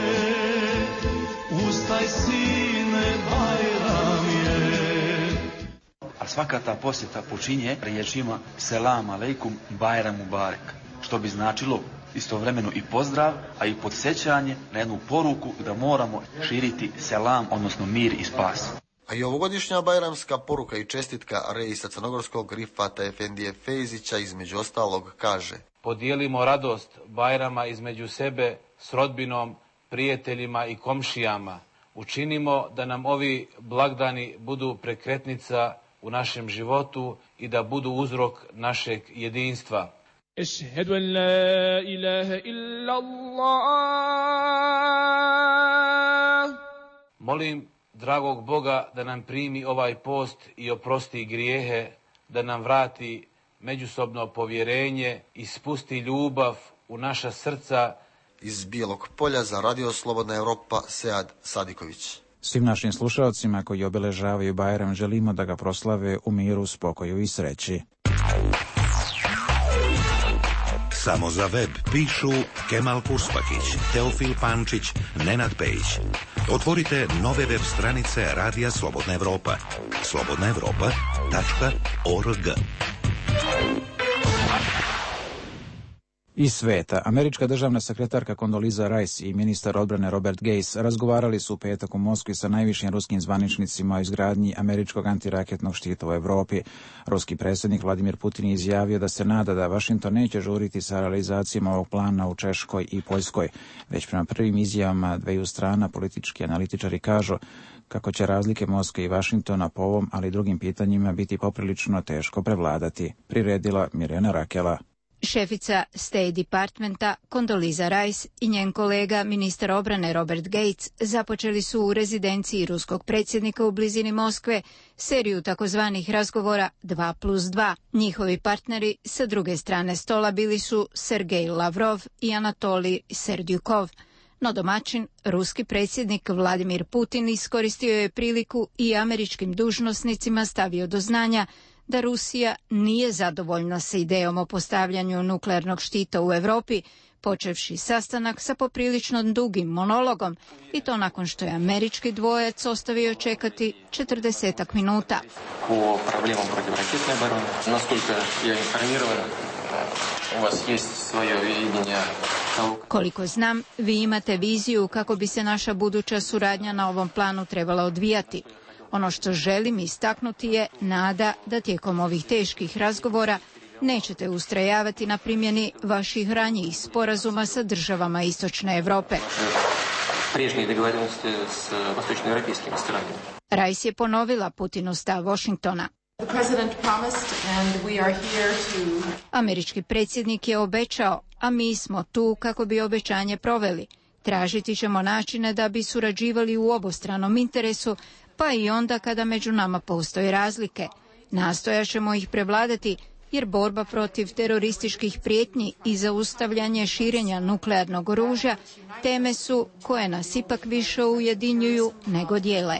ustaj sine Bajram je. A svaka ta posjeta počinje riječima selam aleikum Bajram mubarek, što bi značilo istovremeno i pozdrav, a i podsjećanje na jednu poruku da moramo širiti selam, odnosno mir i spas. A i ovogodišnja bajramska poruka i čestitka reisa crnogorskog Rifata Efendije Fejzića između ostalog kaže: Podijelimo radost Bajrama između sebe s rodbinom, prijateljima i komšijama. Učinimo da nam ovi blagdani budu prekretnica u našem životu i da budu uzrok našeg jedinstva. Ešhedu an la ilaha illa Allah. Molim dragog Boga da nam primi ovaj post i oprosti grijehe, da nam vrati međusobno povjerenje i spusti ljubav u naša srca. Iz Bijelog Polja za Radio Slobodna Evropa, Sead Sadiković. Svim našim slušalcima koji obeležavaju Bajram želimo da ga proslave u miru, spokoju i sreći. Samo za web pišu Kemal Kurspakić, Teofil Pančić, Nenad Pejić. Otvorite nove web stranice Radija Slobodna Evropa. slobodna evropa tačka org. Iz sveta, američka državna sekretarka Condoleezza Rice i ministar odbrane Robert Gates razgovarali su u petak u Moskvi sa najvišim ruskim zvaničnicima o izgradnji američkog antiraketnog štita u Evropi. Ruski predsjednik Vladimir Putin je izjavio da se nada da Washington neće žuriti sa realizacijom ovog plana u Češkoj i Poljskoj. Već prema prvim izjavama dveju strana politički analitičari kažu kako će razlike Moskve i Washingtona po ovom, ali i drugim pitanjima biti poprilično teško prevladati. Priredila Mirjana Rakela. Šefica State Departmenta Condoleezza Rice i njen kolega ministar obrane Robert Gates započeli su u rezidenciji ruskog predsjednika u blizini Moskve seriju takozvanih razgovora dva plus dva. Njihovi partneri sa druge strane stola bili su Sergej Lavrov i Anatolij Serdyukov. No domaćin, ruski predsjednik Vladimir Putin iskoristio je priliku i američkim dužnosnicima stavio do znanja da Rusija nije zadovoljna sa idejom o postavljanju nuklearnog štita u Europi, počevši sastanak sa poprilično dugim monologom, i to nakon što je američki dvojac ostavio čekati četrdesetak minuta. Po problemom protivraketne obrane, настолько я информирован, у vas есть svoje viđenje. Koliko znam, vi imate viziju kako bi se naša buduća suradnja na ovom planu trebala odvijati. Ono što želim istaknuti je nada da tijekom ovih teških razgovora nećete ustrajavati na primjeni vaših ranijih sporazuma sa državama Istočne Evrope. Rice je ponovila Putinu stav Washingtona. Američki predsjednik je obećao, a mi smo tu kako bi obećanje proveli. Tražiti ćemo načine da bi surađivali u obostranom interesu, pa i onda kada među nama postoje razlike. Nastojat ćemo ih prevladati, jer borba protiv terorističkih prijetnji i zaustavljanje širenja nuklearnog oružja teme su koje nas ipak više ujedinjuju nego dijele.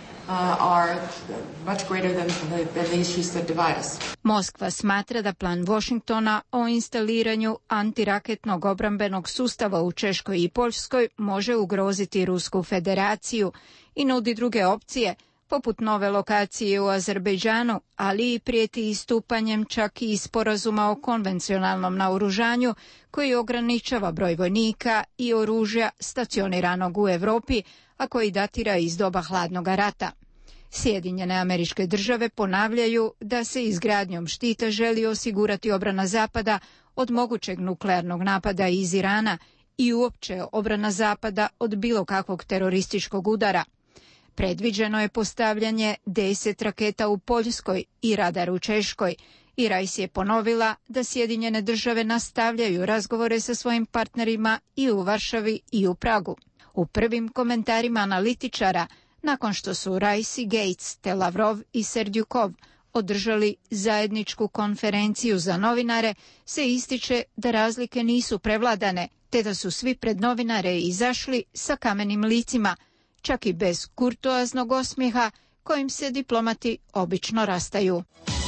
Moskva smatra da plan Washingtona o instaliranju antiraketnog obrambenog sustava u Češkoj i Poljskoj može ugroziti Rusku federaciju i nudi druge opcije, poput nove lokacije u Azerbejdžanu, ali i prijeti istupanjem čak i sporazuma o konvencionalnom naoružanju koji ograničava broj vojnika i oružja stacioniranog u Europi, a koji datira iz doba hladnog rata. Sjedinjene Američke Države ponavljaju da se izgradnjom štita želi osigurati obrana Zapada od mogućeg nuklearnog napada iz Irana i uopće obrana Zapada od bilo kakvog terorističkog udara. Predviđeno je postavljanje deset raketa u Poljskoj i radar u Češkoj, i Rice je ponovila da Sjedinjene Države nastavljaju razgovore sa svojim partnerima i u Varšavi i u Pragu. U prvim komentarima analitičara, nakon što su Rice i Gates te Lavrov i Serdyukov održali zajedničku konferenciju za novinare, se ističe da razlike nisu prevladane, te da su svi pred novinare izašli sa kamenim licima, čak i bez kurtoaznog osmijeha kojim se diplomati obično rastaju.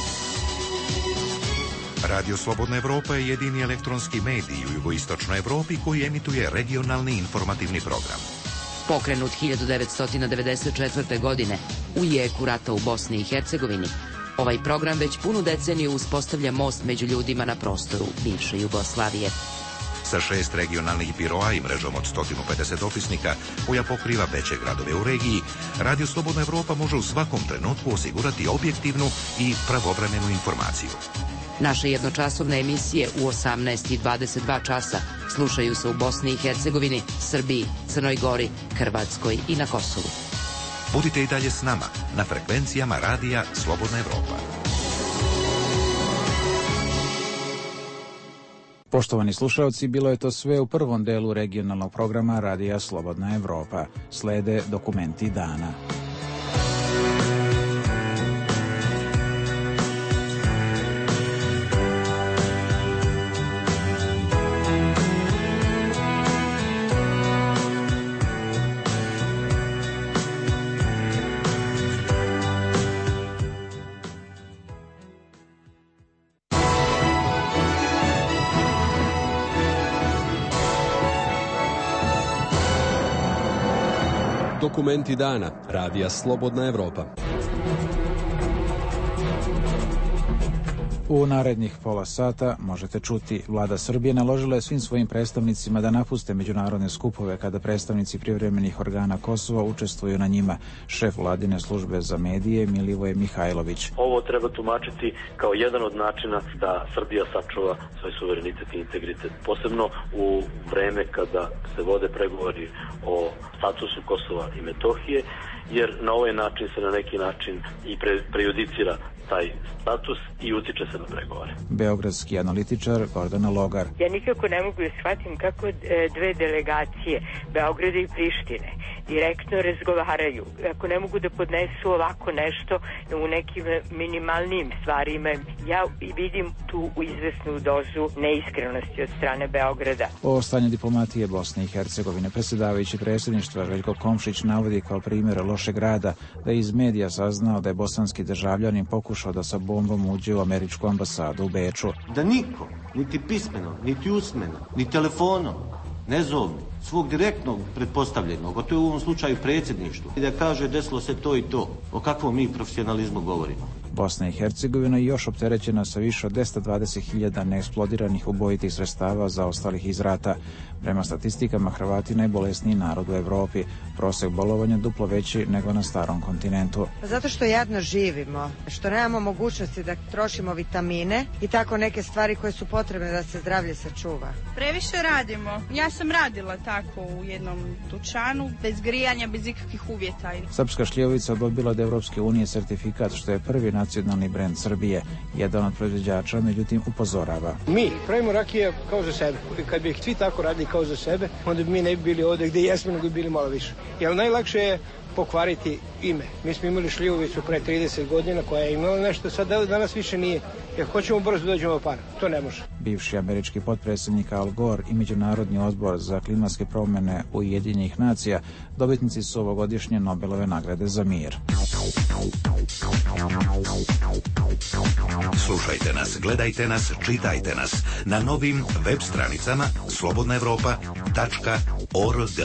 Radio Slobodna Evropa je jedini elektronski medij u jugoistočnoj Evropi koji emituje regionalni informativni program. Pokrenut hiljadu devetsto devedeset četvrte. godine u jeku rata u Bosni i Hercegovini, ovaj program već punu deceniju uspostavlja most među ljudima na prostoru bivše Jugoslavije. Sa šest regionalnih biroa i mrežom od sto pedeset dopisnika koja pokriva veće gradove u regiji, Radio Slobodna Evropa može u svakom trenutku osigurati objektivnu i pravovremenu informaciju. Naše jednočasovne emisije u osamnaest i dvadeset dva časa slušaju se u Bosni i Hercegovini, Srbiji, Crnoj Gori, Hrvatskoj i na Kosovu. Budite i dalje s nama na frekvencijama Radija Slobodna Evropa. Poštovani slušalci, bilo je to sve u prvom delu regionalnog programa Radija Slobodna Evropa. Slede dokumenti dana. Dokumenti dana Radija Slobodna Evropa. U narednih pola sata možete čuti: Vlada Srbije naložila je svim svojim predstavnicima da napuste međunarodne skupove kada predstavnici privremenih organa Kosova učestvuju na njima. Šef vladine službe za medije Milivoje Mihajlović. Ovo treba tumačiti kao jedan od načina da Srbija sačuva svoj suverenitet i integritet. Posebno u vreme kada se vode pregovori o statusu Kosova i Metohije, jer na ovaj način se na neki način i pre, prejudicira taj status i utiče se na pregovore. Beogradski analitičar Gordana Logar. Ja nikako ne mogu da shvatim kako dve delegacije Beograda i Prištine direktno razgovaraju. Ako ne mogu da podnesu ovako nešto u nekim minimalnim stvarima, ja vidim tu izvesnu dozu neiskrenosti od strane Beograda. O stanju diplomatije Bosne i Hercegovine predsjedavajući predsjedništva Željko Komšić navodi kao primjer lošeg rada da je iz medija saznao da je bosanski državljanin pokušao da sa bombom uđe u američku ambasadu u Beču. Da niko, niti pismeno, niti usmeno, ni telefonom, nezovno, svog direktnog pretpostavljenog, a to je u ovom slučaju predsjedništvo, i da kaže desilo se to i to. O kakvom mi profesionalizmu govorimo? Bosna i Hercegovina je još opterećena sa više od dvesta dvadeset hiljada neeksplodiranih ubojitih sredstava zaostalih iz rata. Prema statistikama, Hrvati najbolesniji narod u Evropi. Prosek bolovanja duplo veći nego na starom kontinentu. Zato što jadno živimo, što nemamo mogućnosti da trošimo vitamine i tako neke stvari koje su potrebne da se zdravlje sačuva. Previše radimo. Ja sam radila tako u jednom dućanu, bez grijanja, bez ikakvih uvjeta. Srpska šljivovica dobila od Evropske unije sertifikat, što je prvi nacionalni brend Srbije. Jedan od proizvođača, međutim, upozorava. Mi pravimo rakije kao za sebe. Kad bi svi tako radili kao za sebe, onda bi mi ne bi bili ovdje gdje jesmo, nego bi bili malo više. Jer najlakše je pokvariti ime. Mi smo imali šljivovicu pre trideset godina koja je imala nešto, sad danas više nije. Jer hoćemo brzo dođemo par, to ne može. Bivši američki potpredsjednik Al Gore i Međunarodni odbor za klimatske promjene Ujedinjenih nacija dobitnici su ovogodišnje Nobelove nagrade za mir. Slušajte nas, gledajte nas, čitajte nas na novim web stranicama slobodna evropa tačka org.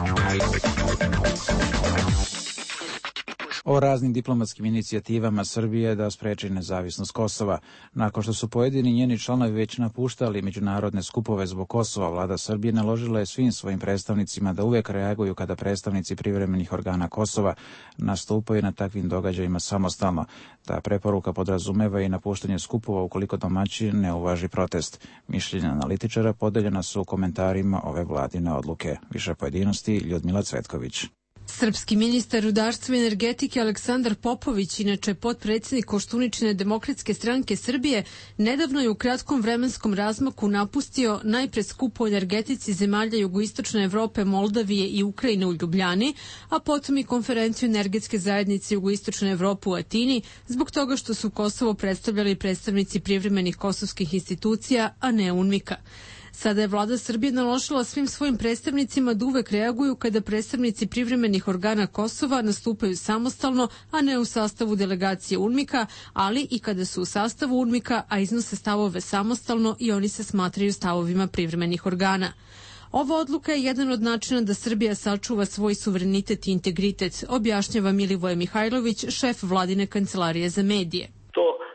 O raznim diplomatskim inicijativama Srbije da spreči nezavisnost Kosova. Nakon što su pojedini njeni članovi već napuštali međunarodne skupove zbog Kosova, vlada Srbije naložila je svim svojim predstavnicima da uvek reaguju kada predstavnici privremenih organa Kosova nastupaju na takvim događajima samostalno. Ta preporuka podrazumeva i napuštanje skupova ukoliko domaćin ne uvaži protest. Mišljenja analitičara podeljena su u komentarima ove vladine odluke. Više pojedinosti Ljudmila Cvetković. Srpski ministar rudarstva i energetike Aleksandar Popović, inače potpredsjednik Koštuničine demokratske stranke Srbije, nedavno je u kratkom vremenskom razmaku napustio najpre skup o energetici zemalja jugoistočne Evrope, Moldavije i Ukrajine u Ljubljani, a potom i konferenciju energetske zajednice jugoistočne Evrope u Atini, zbog toga što su Kosovo predstavljali predstavnici privremenih kosovskih institucija, a ne UNMIK-a. Sada je vlada Srbije naložila svim svojim predstavnicima da uvek reaguju kada predstavnici privremenih organa Kosova nastupaju samostalno, a ne u sastavu delegacije UNMIK-a, ali i kada su u sastavu UNMIK-a, a iznose stavove samostalno i oni se smatraju stavovima privremenih organa. Ova odluka je jedan od načina da Srbija sačuva svoj suverenitet i integritet, objašnjava Milivoje Mihajlović, šef vladine kancelarije za medije. To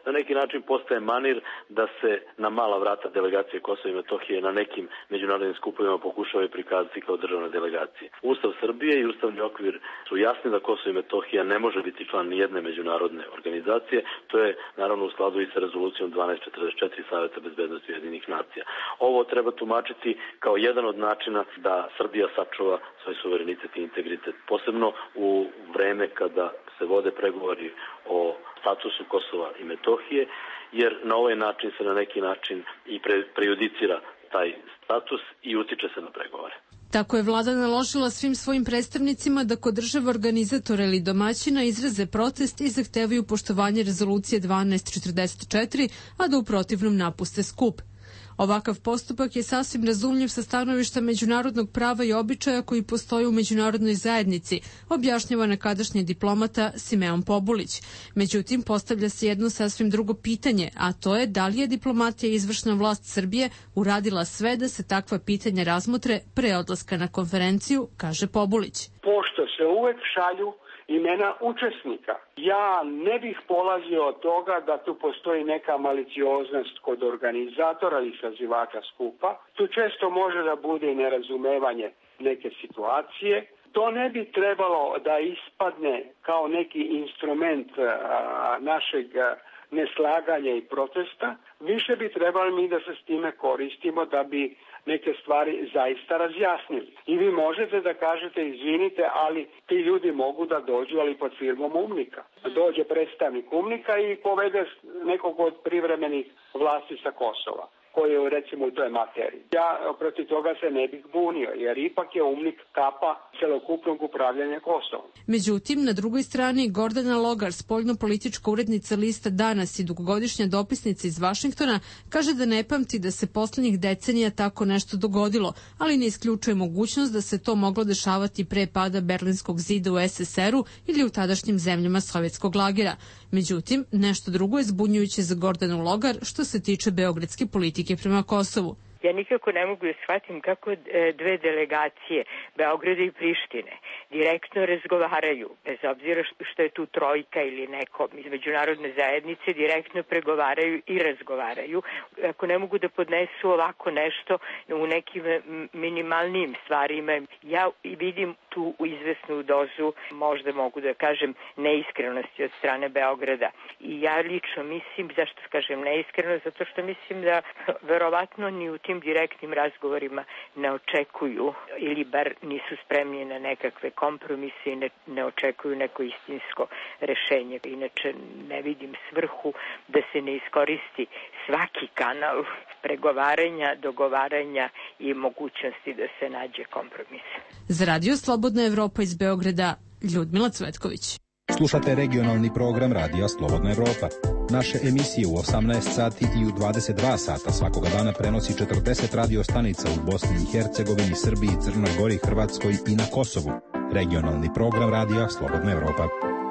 na neki način postaje manir da se na mala vrata delegacije Kosova i Metohije na nekim međunarodnim skupovima pokušavaju prikazati kao državne delegacije. Ustav Srbije i ustavni okvir su jasni da Kosovo i Metohija ne može biti član nijedne međunarodne organizacije. To je naravno u skladu i sa rezolucijom dvanaest četrdeset četiri Saveta bezbednosti Ujedinjenih nacija. Ovo treba tumačiti kao jedan od načina da Srbija sačuva svoj suverenitet i integritet, posebno u vreme kada se vode pregovori o statusu Kosova i Metohije, jer na ovaj način se na neki način i pre, prejudicira taj status i utiče se na pregovore. Tako je vlada naložila svim svojim predstavnicima da kod država organizatora ili domaćina izraze protest i zahtevaju poštovanje rezolucije dvanaest četrdeset četiri, a da u protivnom napuste skup. Ovakav postupak je sasvim razumljiv sa stanovišta međunarodnog prava i običaja koji postoje u međunarodnoj zajednici, objašnjava nekadašnji diplomata Simeon Pobulić. Međutim, postavlja se jedno sasvim drugo pitanje, a to je da li je diplomatija i izvršna vlast Srbije uradila sve da se takva pitanja razmotre pre odlaska na konferenciju, kaže Pobulić. Pošto se uvek šalju imena učesnika. Ja ne bih polazio od toga da tu postoji neka malicioznost kod organizatora i sazivača skupa. Tu često može da bude i nerazumevanje neke situacije. To ne bi trebalo da ispadne kao neki instrument a, našeg a, neslaganja i protesta. Više bi trebali mi da se s time koristimo da bi neke stvari zaista razjasnili. I vi možete da kažete izvinite, ali ti ljudi mogu da dođu, ali pod firmom UMNIK-a. Dođe predstavnik UMNIK-a i povede nekog od privremenih vlasti sa Kosova, koji je recimo u toj materiji. Ja protiv toga se ne bih bunio, jer ipak je UMNIK kapa celokupnog upravljanja Kosovom. Međutim, na drugoj strani Gordana Logar, spoljno-politička urednica lista Danas i dugogodišnja dopisnica iz Vašingtona, kaže da ne pamti da se poslednjih decenija tako nešto dogodilo, ali ne isključuje mogućnost da se to moglo dešavati pre pada Berlinskog zida u S S R-u ili u tadašnjim zemljama sovjetskog lagera. Međutim, nešto drugo je zbunjujuće za Gordanu Logar što se tiče beogradske politike prema Kosovu. Ja nikako ne mogu da shvatim kako dve delegacije, Beograda i Prištine, direktno razgovaraju, bez obzira što je tu trojka ili neko iz međunarodne zajednice, direktno pregovaraju i razgovaraju. Ako ne mogu da podnesu ovako nešto u nekim minimalnim stvarima, ja vidim tu izvesnu dozu, možda mogu da kažem, neiskrenosti od strane Beograda. I ja lično mislim, zašto kažem neiskreno, zato što mislim da verovatno ni u tim direktnim razgovorima ne očekuju ili bar nisu spremni na nekakve kompromise i ne, ne očekuju neko istinsko rešenje. Inače ne vidim svrhu da se ne iskoristi svaki kanal pregovaranja, dogovaranja i mogućnosti da se nađe kompromis. Za Radio Slobodna Evropa iz Beograda, Ljudmila Cvetković. Slušate regionalni program Radija Slobodna Evropa. Naše emisije u osamnaest sati i u dvadeset dva sata svakoga dana prenosi četrdeset radio stanica u Bosni i Hercegovini, Srbiji, Crnoj Gori, Hrvatskoj i na Kosovu. Regionalni program Radija Slobodna Evropa.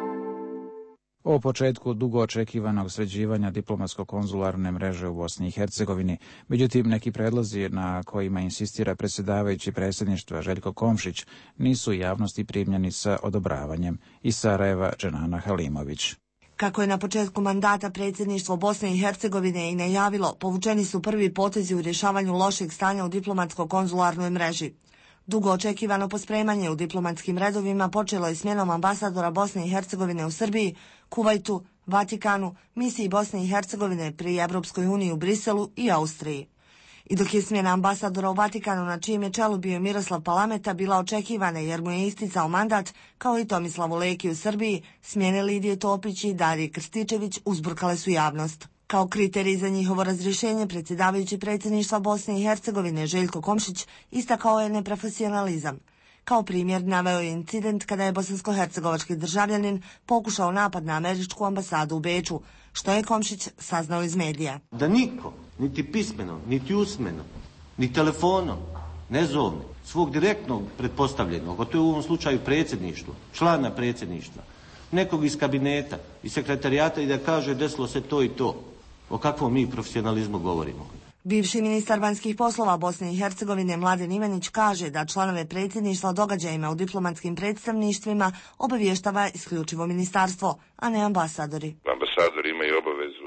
O početku dugo očekivanog sređivanja diplomatsko-konzularne mreže u Bosni i Hercegovini, međutim neki predlozi na kojima insistira predsjedavajući predsjedništva Željko Komšić nisu javnosti primljeni sa odobravanjem. Iz Sarajeva, Dženana Halimović. Kako je na početku mandata predsjedništvo Bosne i Hercegovine i najavilo, povučeni su prvi potezi u rješavanju lošeg stanja u diplomatsko-konzularnoj mreži. Dugo očekivano pospremanje u diplomatskim redovima počelo je smjenom ambasadora Bosne i Hercegovine u Srbiji, Kuvajtu, Vatikanu, misiji Bosne i Hercegovine pri Evropskoj uniji u Briselu i Austriji. I dok je smjena ambasadora u Vatikanu, na čijem je čelu bio Miroslav Palameta, bila očekivana jer mu je isticao mandat, kao i Tomislavu Leki u Srbiji, smjene Lidije Topić i Darije Krstičević uzburkale su javnost. Kao kriterij za njihovo razrješenje, predsjedavajući predsjedništva Bosne i Hercegovine Željko Komšić istakao je neprofesionalizam. Kao primjer naveo je incident kada je bosansko-hercegovački državljanin pokušao napad na američku ambasadu u Beču, što je Komšić saznao iz medija. Da niko, niti pismeno, niti usmeno, ni telefonom, ne zovne svog direktnog pretpostavljenog, a to je u ovom slučaju predsjedništvo, člana predsjedništva, nekog iz kabineta i sekretarijata i da kaže desilo se to i to. O kakvom mi profesionalizmu govorimo? Bivši ministar vanjskih poslova Bosne i Hercegovine Mladen Ivanić kaže da članove predsjedništva o događajima u diplomatskim predstavništvima obavještava isključivo ministarstvo, a ne ambasadori. Ambasadori imaju obavezu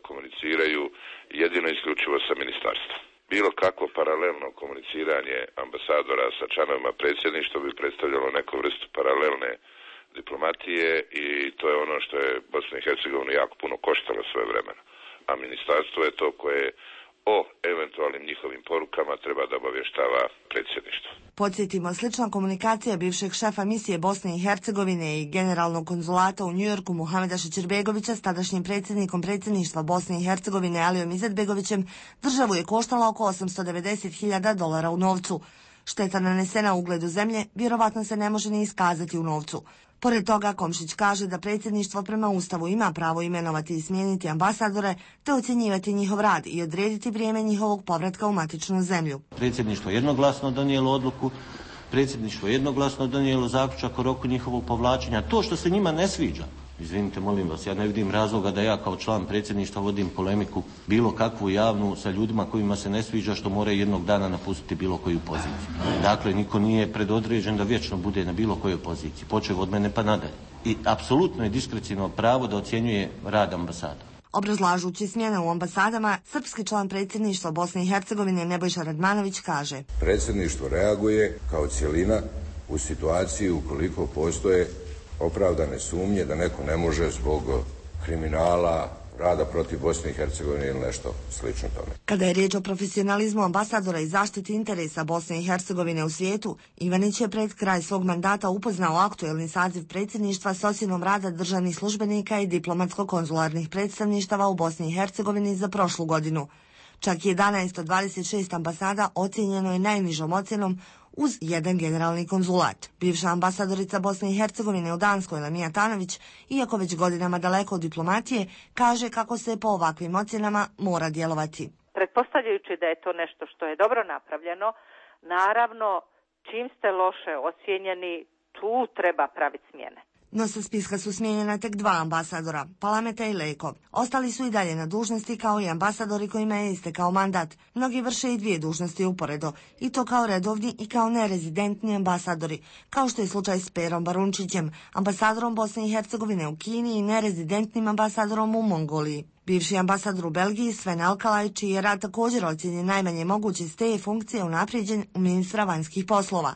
komuniciraju jedino isključivo sa ministarstvom. Bilo kakvo paralelno komuniciranje ambasadora sa članovima predsjedništva bi predstavljalo neku vrstu paralelne diplomatije i to je ono što je Bosnu i Hercegovinu jako puno koštalo svoje vremena. A ministarstvo je to koje o eventualnim njihovim porukama treba da obavještava predsjedništvo. Podsjetimo, slična komunikacija bivšeg šefa misije Bosne i Hercegovine i generalnog konzulata u Njujorku Muhameda Šećerbegovića s tadašnjim predsjednikom predsjedništva Bosne i Hercegovine Alijom Izetbegovićem državu je koštala oko osamsto devedeset hiljada dolara u novcu. Šteta nanesena u ugledu zemlje vjerovatno se ne može ni iskazati u novcu. Pored toga, Komšić kaže da predsjedništvo prema Ustavu ima pravo imenovati i smijeniti ambasadore te ocjenjivati njihov rad i odrediti vrijeme njihovog povratka u matičnu zemlju. Predsjedništvo jednoglasno donijelo odluku, predsjedništvo jednoglasno donijelo zaključak o roku njihovog povlačenja. To što se njima ne sviđa, izvinite, molim vas, ja ne vidim razloga da ja kao član predsjedništva vodim polemiku bilo kakvu javnu sa ljudima kojima se ne sviđa što moraju jednog dana napustiti bilo koju poziciju. Dakle, niko nije predodređen da vječno bude na bilo kojoj poziciji, počev od mene pa nadalje. I apsolutno je diskreciono pravo da ocjenjuje rad ambasada. Obrazlažući smjene u ambasadama, srpski član predsjedništva Bosne i Hercegovine Nebojša Radmanović kaže: Predsjedništvo reaguje kao cjelina u situaciji ukoliko postoje opravdane sumnje da neko ne može zbog kriminala, rada protiv Bosne i Hercegovine ili nešto slično tome. Kada je riječ o profesionalizmu ambasadora i zaštiti interesa Bosne i Hercegovine u svijetu, Ivanić je pred kraj svog mandata upoznao aktuelni saziv predsjedništva s ocjenom rada državnih službenika i diplomatsko-konzularnih predstavništava u Bosni i Hercegovini za prošlu godinu. Čak jedanaest od dvadeset šest ambasada ocjenjeno je najnižom ocjenom uz jedan generalni konzulat. Bivša ambasadorica Bosne i Hercegovine u Danskoj Lamija Tanović, iako već godinama daleko od diplomatije, kaže kako se po ovakvim ocjenama mora djelovati. Pretpostavljajući da je to nešto što je dobro napravljeno, naravno čim ste loše ocjenjeni, tu treba praviti smjene. No sa spiska su smijenjena tek dva ambasadora, Palameta i Leko. Ostali su i dalje na dužnosti kao i ambasadori kojima je istekao mandat. Mnogi vrše i dvije dužnosti uporedo, i to kao redovni i kao nerezidentni ambasadori, kao što je slučaj s Perom Barunčićem, ambasadorom Bosne i Hercegovine u Kini i nerezidentnim ambasadorom u Mongoliji. Bivši ambasador u Belgiji Sven Alkalaj, čiji je rad također ocjenjen najmanje moguće s te funkcije unaprijeđen u ministra vanjskih poslova.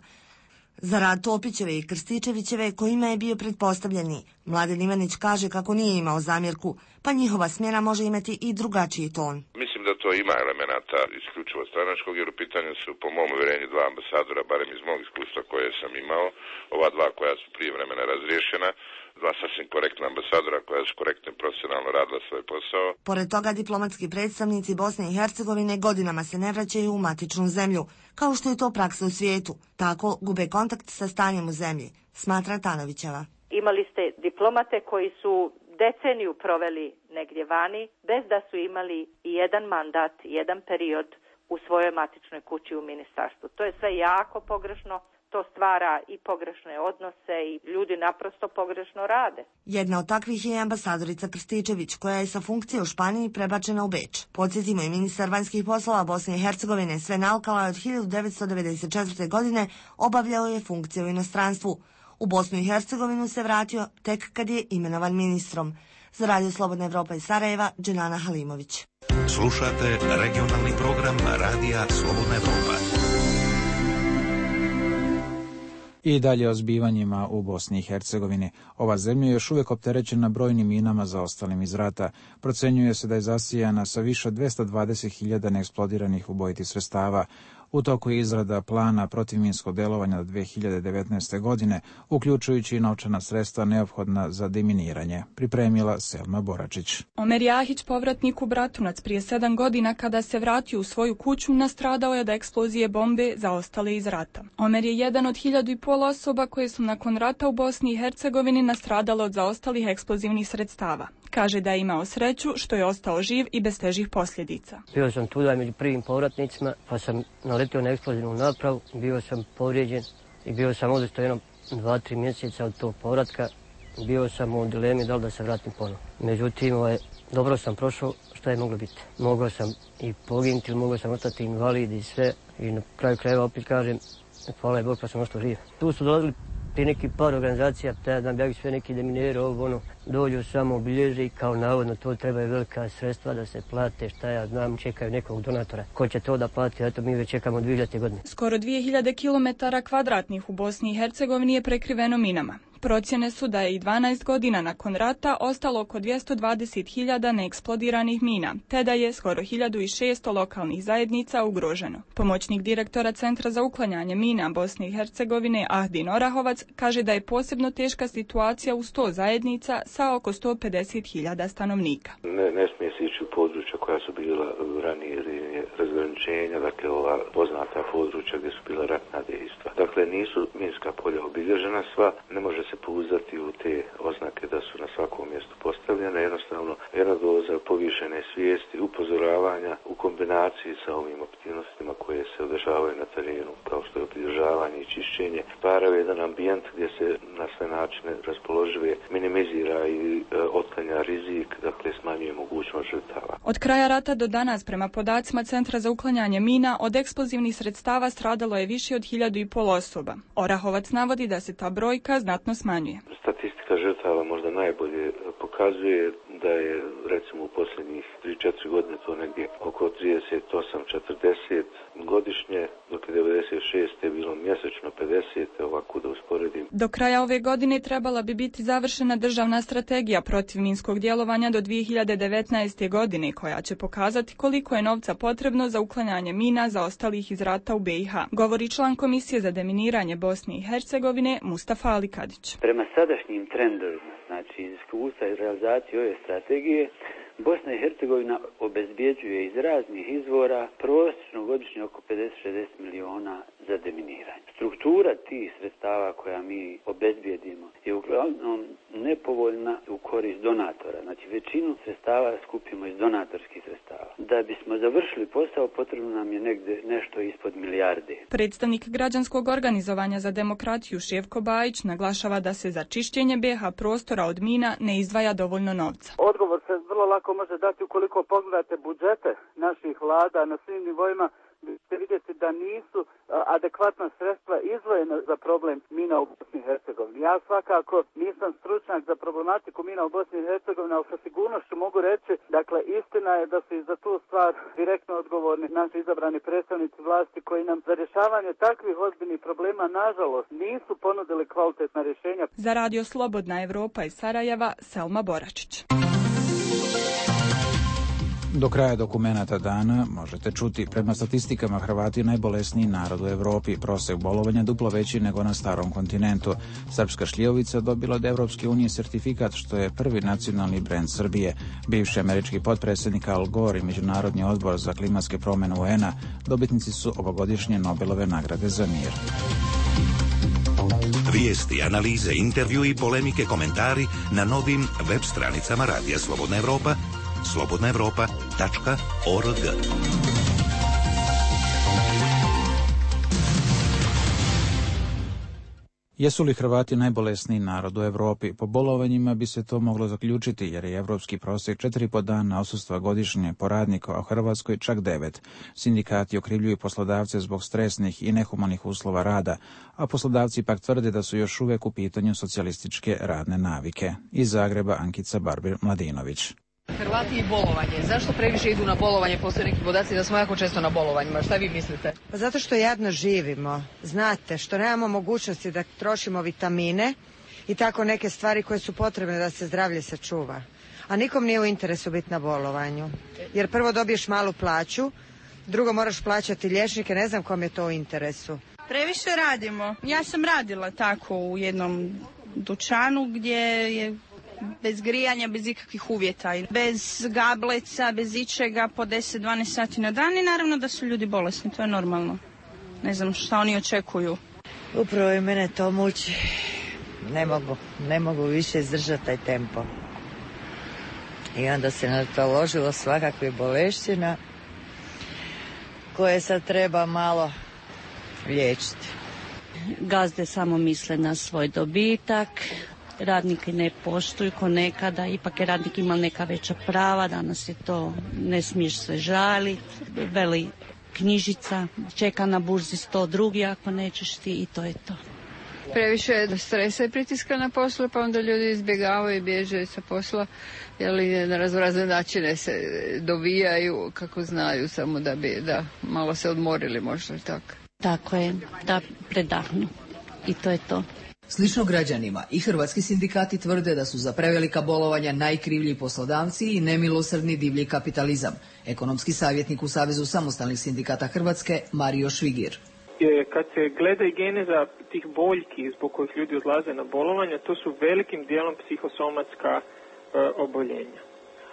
Za rad Topićeve i Krstičevićeve, kojima je bio pretpostavljeni, Mladen Ivanić kaže kako nije imao zamjerku, pa njihova smjena može imati i drugačiji ton. Mislim da to ima elemenata isključivo stranačkog, jer u pitanju su po mom uvjerenju dva ambasadora, barem iz mog iskustva koje sam imao, ova dva koja su prije vremena razriješena, dva sasvim korektna ambasadora koja su korektno i profesionalno radila svoj posao. Pored toga, diplomatski predstavnici Bosne i Hercegovine godinama se ne vraćaju u matičnu zemlju, kao što je to praksa u svijetu. Tako gube kontakt sa stanjem u zemlji, smatra Tanovićeva. Imali ste diplomate koji su deceniju proveli negdje vani, bez da su imali i jedan mandat, jedan period u svojoj matičnoj kući u ministarstvu. To je sve jako pogrešno. To stvara i pogrešne odnose i ljudi naprosto pogrešno rade. Jedna od takvih je ambasadorica Krstičević, koja je sa funkcije u Španiji prebačena u Beč. Podsjetimo, i ministar vanjskih poslova Bosne i Hercegovine Sven Alkalaj od hiljadu devetsto devedeset četvrte. godine obavljao je funkcije u inostranstvu. U Bosnu i Hercegovinu se vratio tek kad je imenovan ministrom. Za Radio Slobodna Evropa iz Sarajeva, Dženana Halimović. Slušate regionalni program Radija Slobodna Evropa. I dalje o zbivanjima u Bosni i Hercegovini. Ova zemlja je još uvijek opterećena brojnim minama zaostalim iz rata. Procenjuje se da je zasijana sa više od dvjesto dvadeset hiljada neeksplodiranih ubojitih sredstava. U toku je izrada plana protivminskog djelovanja do dvije hiljade devetnaeste. godine, uključujući i novčana sredstva neophodna za deminiranje, pripremila Selma Boračić. Omer Jahić, povratnik u Bratunac, prije sedam godina kada se vratio u svoju kuću, nastradao je od eksplozije bombe zaostale iz rata. Omer je jedan od hiljadu i pol osoba koje su nakon rata u Bosni i Hercegovini nastradale od zaostalih eksplozivnih sredstava. Kaže da je imao sreću što je ostao živ i bez težih posljedica. Bio sam tuda među prvim povratnicima, pa sam naletio na eksplozivnu napravu, bio sam povrijeđen i bio sam odustao jedno dva, tri mjeseca od tog povratka. Bio sam u dilemi da li da se vratim ponovno. Međutim, ovaj, dobro sam prošao što je moglo biti. Mogao sam i poginuti, mogao sam ostati invalid i sve. I na kraju krajeva opet kažem, hvala je Bog pa sam ostao živ. Tu su dolazili Ti neki par organizacija, te znam, ja sve neki demineri, ovo ono, dođu samo obilježi i kao navodno to trebaju velika sredstva da se plate, šta ja znam, čekaju nekog donatora. Ko će to da plati, eto mi već čekamo dvije hiljade godine. Skoro dvije hiljade kilometara kvadratnih u Bosni i Hercegovini je prekriveno minama. Procjene su da je i dvanaest godina nakon rata ostalo oko dvjesto dvadeset hiljada neeksplodiranih mina, te da je skoro hiljadu šesto lokalnih zajednica ugroženo. Pomoćnik direktora Centra za uklanjanje mina Bosne i Hercegovine Ahdin Orahovac kaže da je posebno teška situacija u sto zajednica sa oko sto pedeset hiljada stanovnika. Ne, ne smije se ići u područja koja su bila ranije razgraničenja, dakle ova poznata područja gdje su bila ratna dejstva. Dakle, nisu minska polja obilježena sva, ne može se pouzdati u te oznake da su na svakom mjestu postavljene. Jednostavno, jedna doza povišene svijesti, upozoravanja u kombinaciji sa ovim aktivnostima koje se održavaju na terenu, kao što je obilježavanje i čišćenje, stvaraju jedan ambijent gdje se na sve načine raspoložive minimizira i e, otklanja rizik, dakle smanjuje mogućnost žrtava. Od kraja rata do danas, prema podacima Centra za uklanjanje mina, od eksplozivnih sredstava stradalo je više od hiljadu i pol osoba. Orahovac navodi da se ta brojka znatno smanjuje. Statistika žrtava možda najbolje pokazuje da je recimo u posljednjih tri četiri godine to negdje oko trideset osam četrdeset godišnje, dok je devedeset šeste bilo mjesečno pedeset, ovako da usporedim. Do kraja ove godine trebala bi biti završena državna strategija protiv minskog djelovanja do dvije hiljade devetnaeste. godine, koja će pokazati koliko je novca potrebno za uklanjanje mina zaostalih iz rata u B i H, govori član Komisije za deminiranje Bosne i Hercegovine Mustafa Ali Kadić. Prema sadašnjim trendovima, znači iz iskustva i realizacije ove strategije, Bosna i Hercegovina obezbjeđuje iz raznih izvora prosječno godišnje oko pedeset do šezdeset miliona za deminiranje. Struktura tih sredstava koja mi obezbijedimo je uglavnom nepovoljna u korist donatora. Znači većinu sredstava skupimo iz donatorskih sredstava. Da bismo završili posao potrebno nam je negdje nešto ispod milijarde. Predstavnik građanskog organizovanja za demokratiju Ševko Bajić naglašava da se za čišćenje B i H prostora od mina ne izdvaja dovoljno novca. Odgovor se vrlo lako može dati ukoliko pogledate budžete naših vlada na svim nivoima, ćete vidjeti da nisu adekvatna sredstva izdvojena za problem mina u Bosni i Hercegovini. Ja svakako nisam stručnjak za problematiku mina u Bosni i Hercegovini, ali sa sigurnošću mogu reći, dakle, istina je da su i za tu stvar direktno odgovorni naši izabrani predstavnici vlasti koji nam za rješavanje takvih ozbiljnih problema, nažalost, nisu ponudili kvalitetna rješenja. Za Radio Slobodna Evropa iz Sarajeva, Selma Boračić. Do kraja dokumenata dana možete čuti, prema statistikama Hrvati najbolesniji narod u Europi, prosjek bolovanja duplo veći nego na starom kontinentu. Srpska šljivovica dobila od Evropske unije sertifikat što je prvi nacionalni brend Srbije. Bivši američki potpredsjednik Al Gore i Međunarodni odbor za klimatske promjene U N-a dobitnici su ovogodišnje Nobelove nagrade za mir. Vijesti, analize, intervju i polemike, komentari na novim web stranicama Radija Slobodna Evropa, slobodna evropa tačka org. Jesu li Hrvati najbolesniji narod u Europi? Po bolovanjima bi se to moglo zaključiti, jer je evropski prosjek četiri i po dana odsustva godišnje po radniku, a u Hrvatskoj čak devet. Sindikati okrivljuju poslodavce zbog stresnih i nehumanih uslova rada, a poslodavci pak tvrde da su još uvijek u pitanju socijalističke radne navike. Iz Zagreba Ankica Barbir-Mladinović. Hrvati i bolovanje. Zašto previše idu na bolovanje? Postoje neki podaci da smo jako često na bolovanjima. Šta vi mislite? Pa zato što jadno živimo. Znate, što nemamo mogućnosti da trošimo vitamine i tako neke stvari koje su potrebne da se zdravlje sačuva. A nikom nije u interesu biti na bolovanju. Jer prvo dobiješ malu plaću, drugo moraš plaćati liječnike, ne znam kom je to u interesu. Previše radimo. Ja sam radila tako u jednom dućanu gdje je bez grijanja, bez ikakvih uvjeta, bez gableca, bez ičega, po deset do dvanaest sati na dan i naravno da su ljudi bolesni, to je normalno. Ne znam šta oni očekuju. Upravo i mene to muči. Ne mogu, ne mogu više izdržati taj tempo. I onda se na to ložilo svakakve bolešćina koje sad treba malo liječiti. Gazde samo misle na svoj dobitak, radnike ne poštuju ko nekada, ipak je radnik imao neka veća prava, danas je to, ne smiješ se žaliti, veli knjižica, čeka na burzi sto drugi ako nećeš ti i to je to. previše stresa i pritiska na poslu, pa onda ljudi izbjegavaju i bježe sa posla, jer na raznorazne načine se dovijaju kako znaju, samo da bi da malo se odmorili možda tako. Tako je, da predahnu i to je to. Slično građanima i hrvatski sindikati tvrde da su za prevelika bolovanja najkrivlji poslodavci i nemilosrdni divlji kapitalizam. Ekonomski savjetnik u Savezu samostalnih sindikata Hrvatske Mario Švigir. Kad se gleda i geneza tih boljki zbog kojih ljudi odlaze na bolovanja, to su velikim dijelom psihosomatska e, oboljenja.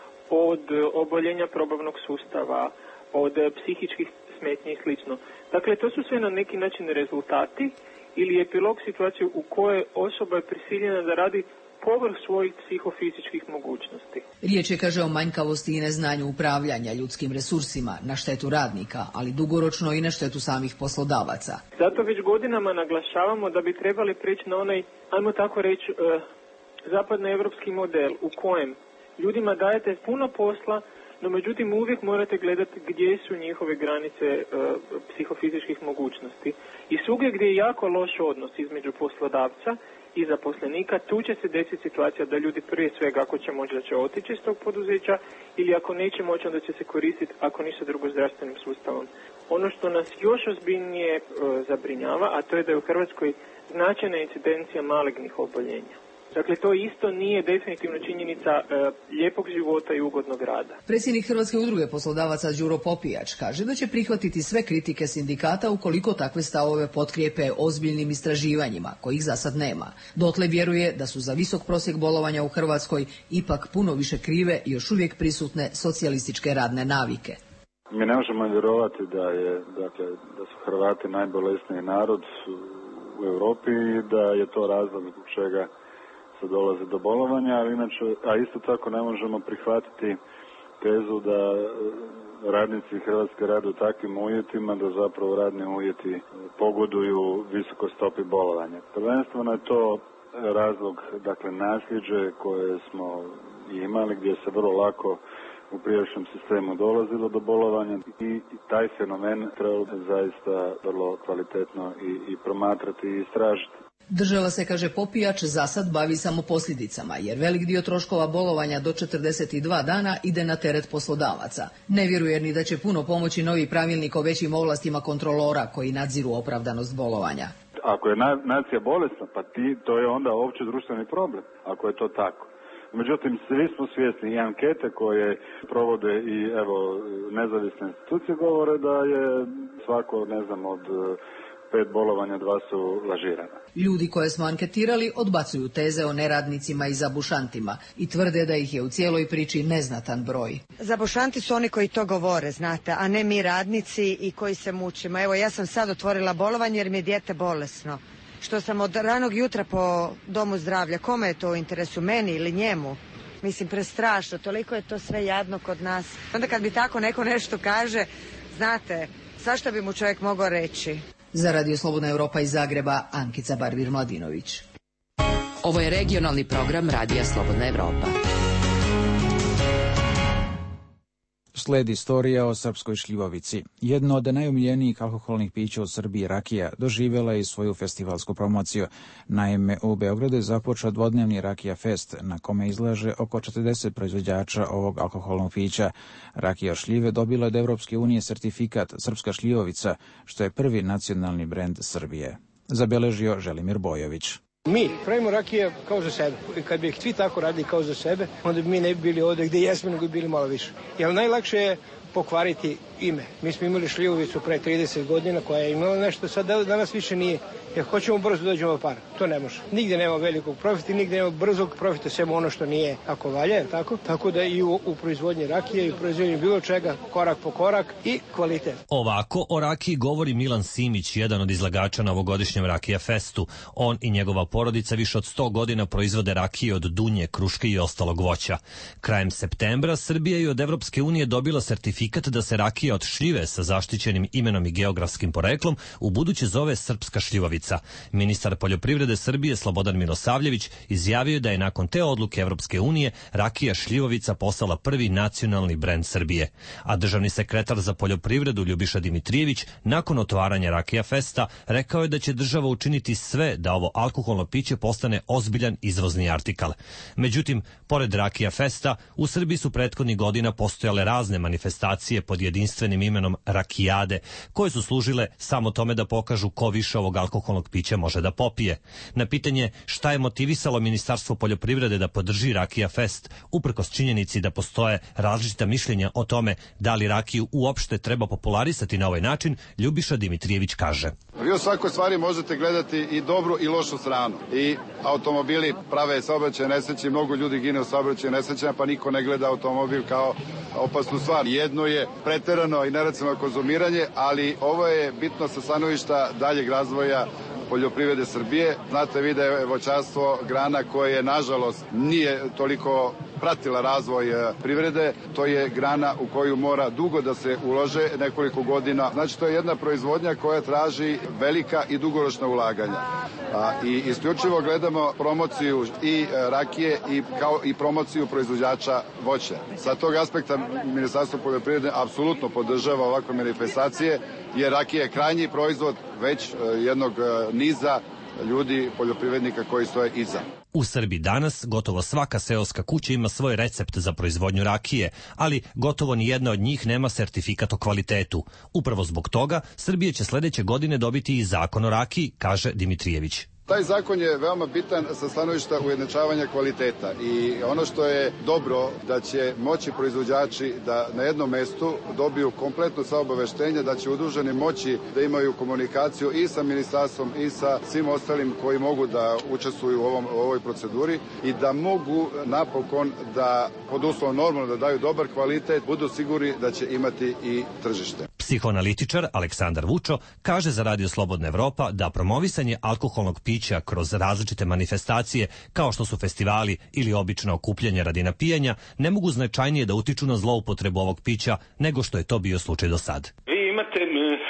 Od oboljenja probavnog sustava, od psihičkih smetnji i slično. Dakle, to su sve na neki način rezultati ili epilog situacije u kojoj osoba je prisiljena da radi povrh svojih psihofizičkih mogućnosti. Riječ je, kaže, o manjkavosti i neznanju upravljanja ljudskim resursima na štetu radnika, ali dugoročno i na štetu samih poslodavaca. Zato već godinama naglašavamo da bi trebali preći na onaj, ajmo tako reći, e, zapadnoevropski model u kojem ljudima dajete puno posla, no međutim uvijek morate gledati gdje su njihove granice e, psihofizičkih mogućnosti. I svugdje gdje je jako loš odnos između poslodavca i zaposlenika, tu će se desiti situacija da ljudi prije svega, ako će moći, da će otići iz tog poduzeća, ili ako neće moći, onda će se koristiti, ako ništa drugo, zdravstvenim sustavom. Ono što nas još ozbiljnije e, zabrinjava, a to je da je u Hrvatskoj značajna incidencija malignih oboljenja. Dakle, to isto nije definitivno činjenica e, lijepog života i ugodnog rada. Predsjednik Hrvatske udruge poslodavaca Đuro Popijač kaže da će prihvatiti sve kritike sindikata ukoliko takve stavove potkrijepe ozbiljnim istraživanjima, kojih za sad nema. Dotle vjeruje da su za visok prosjek bolovanja u Hrvatskoj ipak puno više krive i još uvijek prisutne socijalističke radne navike. Mi ne možemo vjerovati da je, dakle, da su Hrvati najbolesniji narod u Europi i da je to razlog zbog čega se dolazi do bolovanja, ali inače, a isto tako ne možemo prihvatiti tezu da radnici Hrvatske rade u takvim uvjetima da zapravo radni uvjeti pogoduju visokoj stopi bolovanja. Prvenstveno je to razlog, dakle, nasljeđe koje smo imali, gdje se vrlo lako u prijašnjem sistemu dolazilo do bolovanja i taj fenomen trebalo bi zaista vrlo kvalitetno i, i promatrati i istražiti. Država se, kaže Popijač, za sad bavi samo posljedicama, jer velik dio troškova bolovanja do četrdeset dva dana ide na teret poslodavaca. Ne vjeruje ni da će puno pomoći novi pravilnik o većim ovlastima kontrolora koji nadziru opravdanost bolovanja. Ako je nacija bolesna, pa ti, to je onda opće društveni problem, ako je to tako. Međutim, svi smo svjesni i ankete koje provode i evo nezavisne institucije govore da je svako, ne znam, od pet bolovanja, dva su lažirana. Ljudi koje smo anketirali odbacuju teze o neradnicima i zabušantima i tvrde da ih je u cijeloj priči neznatan broj. Zabušanti su oni koji to govore, znate, a ne mi radnici i koji se mučimo. Evo, ja sam sad otvorila bolovanje jer mi je dijete bolesno. Što sam od ranog jutra po domu zdravlja. Kome je to u interesu, meni ili njemu? Mislim, prestrašno, toliko je to sve jadno kod nas. Onda kad bi tako neko nešto kaže, znate, svašta bi mu čovjek mogao reći. Za Radio Slobodna Europa iz Zagreba, Ankica Barbir-Mladinović. Ovo je regionalni program Radija Slobodna Europa. Slijedi istorija o srpskoj šljivovici. Jedno od najomiljenijih alkoholnih pića u Srbiji, rakija, doživjela je i svoju festivalsku promociju. Naime, u Beogradu je započeo dvodnevni Rakija Fest, na kome izlaže oko četrdeset proizvođača ovog alkoholnog pića. Rakija šljive dobila je od Evropske unije sertifikat Srpska šljivovica, što je prvi nacionalni brend Srbije. Zabeležio Želimir Bojović. Mi pravimo rakije kao za sebe. Kad bi ih svi tako radili kao za sebe, onda bi mi ne bi bili ovdje gdje jesmo, nego bi bili malo više. Jer najlakše je pokvariti ime. Mi smo imali šljivovicu pre trideset godina koja je imala nešto, sad danas više nije. Jer hoćemo brzo dođemo do para. To ne može. Nigdje nema velikog profita, nigdje nema brzog profita, sve ono što nije ako valja, tako? Tako da i u, u proizvodnji rakije i u proizvodnji bilo čega, korak po korak i kvalitet. Ovako o rakiji govori Milan Simić, jedan od izlagača na ovogodišnjem Rakija Festu. On i njegova porodica više od sto godina proizvode rakije od dunje, kruške i ostalog voća. Krajem septembra Srbija je od Evropske unije dobila sertifikat sertifikat da se rakija od šljive sa zaštićenim imenom i geografskim poreklom u buduće zove srpska šljivovica. Ministar poljoprivrede Srbije Slobodan Milosavljević izjavio je da je nakon te odluke Evropske unije rakija šljivovica postala prvi nacionalni brend Srbije. A državni sekretar za poljoprivredu Ljubiša Dimitrijević nakon otvaranja Rakija Festa rekao je da će država učiniti sve da ovo alkoholno piće postane ozbiljan izvozni artikal. Međutim, pored Rakija Festa, u Srbiji su prethodnih godina postojale razne manifestacije pod jedinstvenim imenom Rakijade, koje su služile samo tome da pokažu ko više ovog alkoholnog pića može da popije. Na pitanje šta je motivisalo Ministarstvo poljoprivrede da podrži Rakija Fest, uprkos činjenici da postoje različita mišljenja o tome da li rakiju uopšte treba popularisati na ovaj način, Ljubiša Dimitrijević kaže: Vi u svakoj stvari možete gledati i dobru i lošu stranu. I automobili prave saobraćajne nesreće, mnogo ljudi gine u saobraćajnim nesrećama, pa niko ne gleda automobil kao opasnu stvar. Jedno je preterano i neracionalno konzumiranje, ali ovo je bitno sa stanovišta daljeg razvoja poljoprivrede Srbije. Znate vi da je voćarstvo grana koje, nažalost, nije toliko pratila razvoj privrede. To je grana u koju mora dugo da se ulože, nekoliko godina. Znači, to je jedna proizvodnja koja traži velika i dugoročna ulaganja. A, i isključivo gledamo promociju i rakije i, kao i promociju proizvođača voća. Sa tog aspekta Ministarstvo poljoprivrede apsolutno podržava ovakve manifestacije, jer rakija je krajnji proizvod već jednog niza ljudi, poljoprivrednika koji stoje iza. U Srbiji danas gotovo svaka seoska kuća ima svoj recept za proizvodnju rakije, ali gotovo ni jedna od njih nema sertifikat o kvalitetu. Upravo zbog toga Srbija će sledeće godine dobiti i zakon o rakiji, kaže Dimitrijević. Taj zakon je veoma bitan sa stanovišta ujednačavanja kvaliteta i ono što je dobro da će moći proizvođači da na jednom mestu dobiju kompletno sva obaveštenja, da će udruženi moći da imaju komunikaciju i sa ministarstvom i sa svim ostalim koji mogu da učestvuju u, ovom, u ovoj proceduri i da mogu napokon da, pod uslovom normalno da daju dobar kvalitet, budu sigurni da će imati i tržište. Psihoanalitičar Aleksandar Vučo kaže za Radio Slobodna Evropa da promovisanje alkoholnog pića kroz različite manifestacije, kao što su festivali ili obična okupljanja radi napijanja, ne mogu značajnije da utiču na zloupotrebu ovog pića nego što je to bio slučaj do sad. Vi imate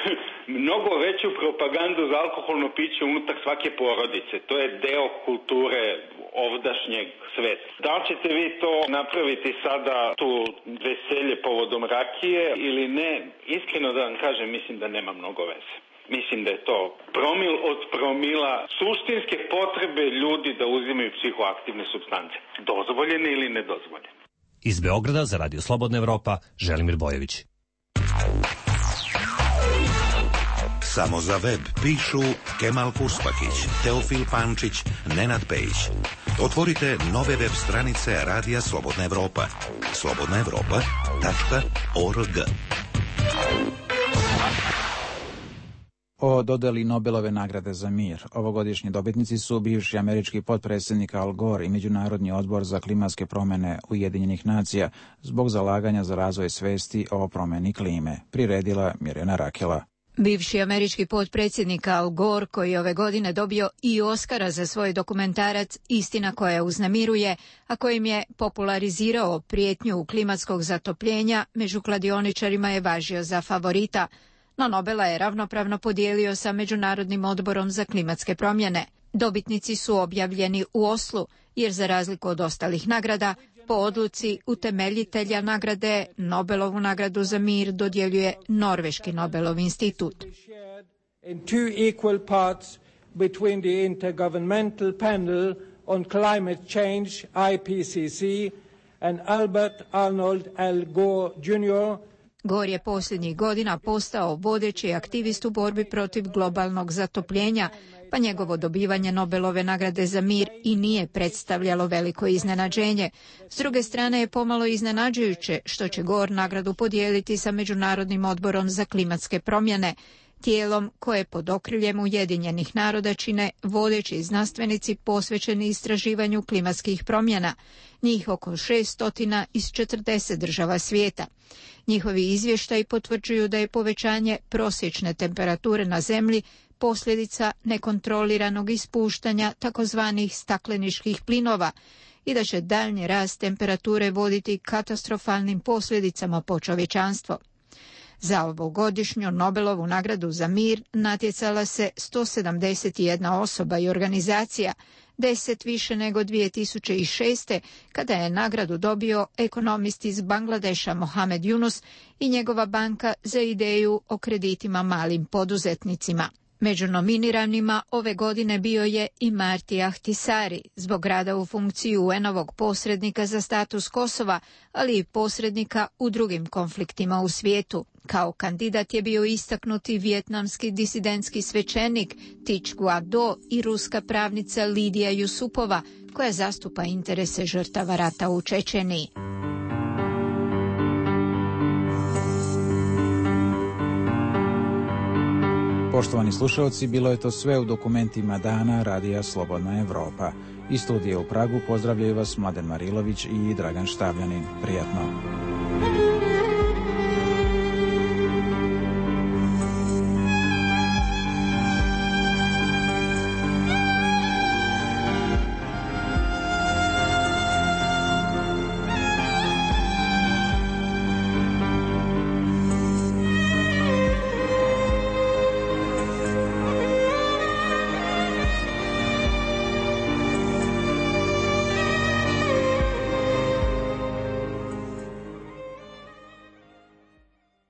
mnogo veću propagandu za alkoholno piće unutar svake porodice. To je deo kulture ovdašnjeg sveta. Da li ćete vi to napraviti sada, tu veselje povodom rakije ili ne? Iskreno da vam kažem, mislim da nema mnogo veze. Mislim da je to promil od promila suštinske potrebe ljudi da uzimaju psihoaktivne supstance. Dozvoljene ili nedozvoljene. Iz Beograda za Radio Slobodna Evropa, Želimir Bojović. Samo za web pišu Kemal Kuršpakić, Teofil Pančić, Nenad Pejić. Otvorite nove web stranice Radija Slobodna Evropa. slobodna evropa tačka org. O dodeli Nobelove nagrade za mir. Ovogodišnji dobitnici su bivši američki potpredsjednik Al Gore i Međunarodni odbor za klimatske promjene Ujedinjenih nacija zbog zalaganja za razvoj svesti o promjeni klime. Priredila Mirjana Rakela. Bivši američki potpredsjednik Al Gore, koji je ove godine dobio i Oskara za svoj dokumentarac Istina koja uznemiruje, a kojim je popularizirao prijetnju klimatskog zatopljenja, među kladioničarima je važio za favorita. No Nobela je ravnopravno podijelio sa Međunarodnim odborom za klimatske promjene. Dobitnici su objavljeni u Oslu, jer za razliku od ostalih nagrada, po odluci utemeljitelja nagrade, Nobelovu nagradu za mir dodjeljuje Norveški Nobelov institut. In two equal parts between the Intergovernmental Panel on Climate Change, I P C C, and Albert Arnold Al Gore junior Gore je posljednjih godina postao vodeći aktivist u borbi protiv globalnog zatopljenja, pa njegovo dobivanje Nobelove nagrade za mir i nije predstavljalo veliko iznenađenje. S druge strane je pomalo iznenađujuće što će Gore nagradu podijeliti sa Međunarodnim odborom za klimatske promjene, tijelom koje pod okriljem Ujedinjenih naroda čine vodeći znanstvenici posvećeni istraživanju klimatskih promjena, njih oko šessto iz četrdeset država svijeta. Njihovi izvještaji potvrđuju da je povećanje prosječne temperature na zemlji posljedica nekontroliranog ispuštanja takozvanih stakleničkih plinova i da će daljnji rast temperature voditi katastrofalnim posljedicama po čovječanstvo. Za ovogodišnju Nobelovu nagradu za mir natjecala se sto sedamdeset jedna osoba i organizacija, deset više nego dvije tisuće šest. kada je nagradu dobio ekonomist iz Bangladeša Mohamed Yunus i njegova banka za ideju o kreditima malim poduzetnicima. Među nominiranima ove godine bio je i Marti Ahtisari zbog rada u funkciji U N-ovog posrednika za status Kosova, ali i posrednika u drugim konfliktima u svijetu. Kao kandidat je bio istaknuti vijetnamski disidentski svećenik Thich Guat Do i ruska pravnica Lidija Jusupova, koja zastupa interese žrtava rata u Čečeniji. Poštovani slušalci, bilo je to sve u dokumentima dana Radija Slobodna Evropa. Iz studija u Pragu pozdravljaju vas Mladen Marilović i Dragan Štavljanin. Prijatno.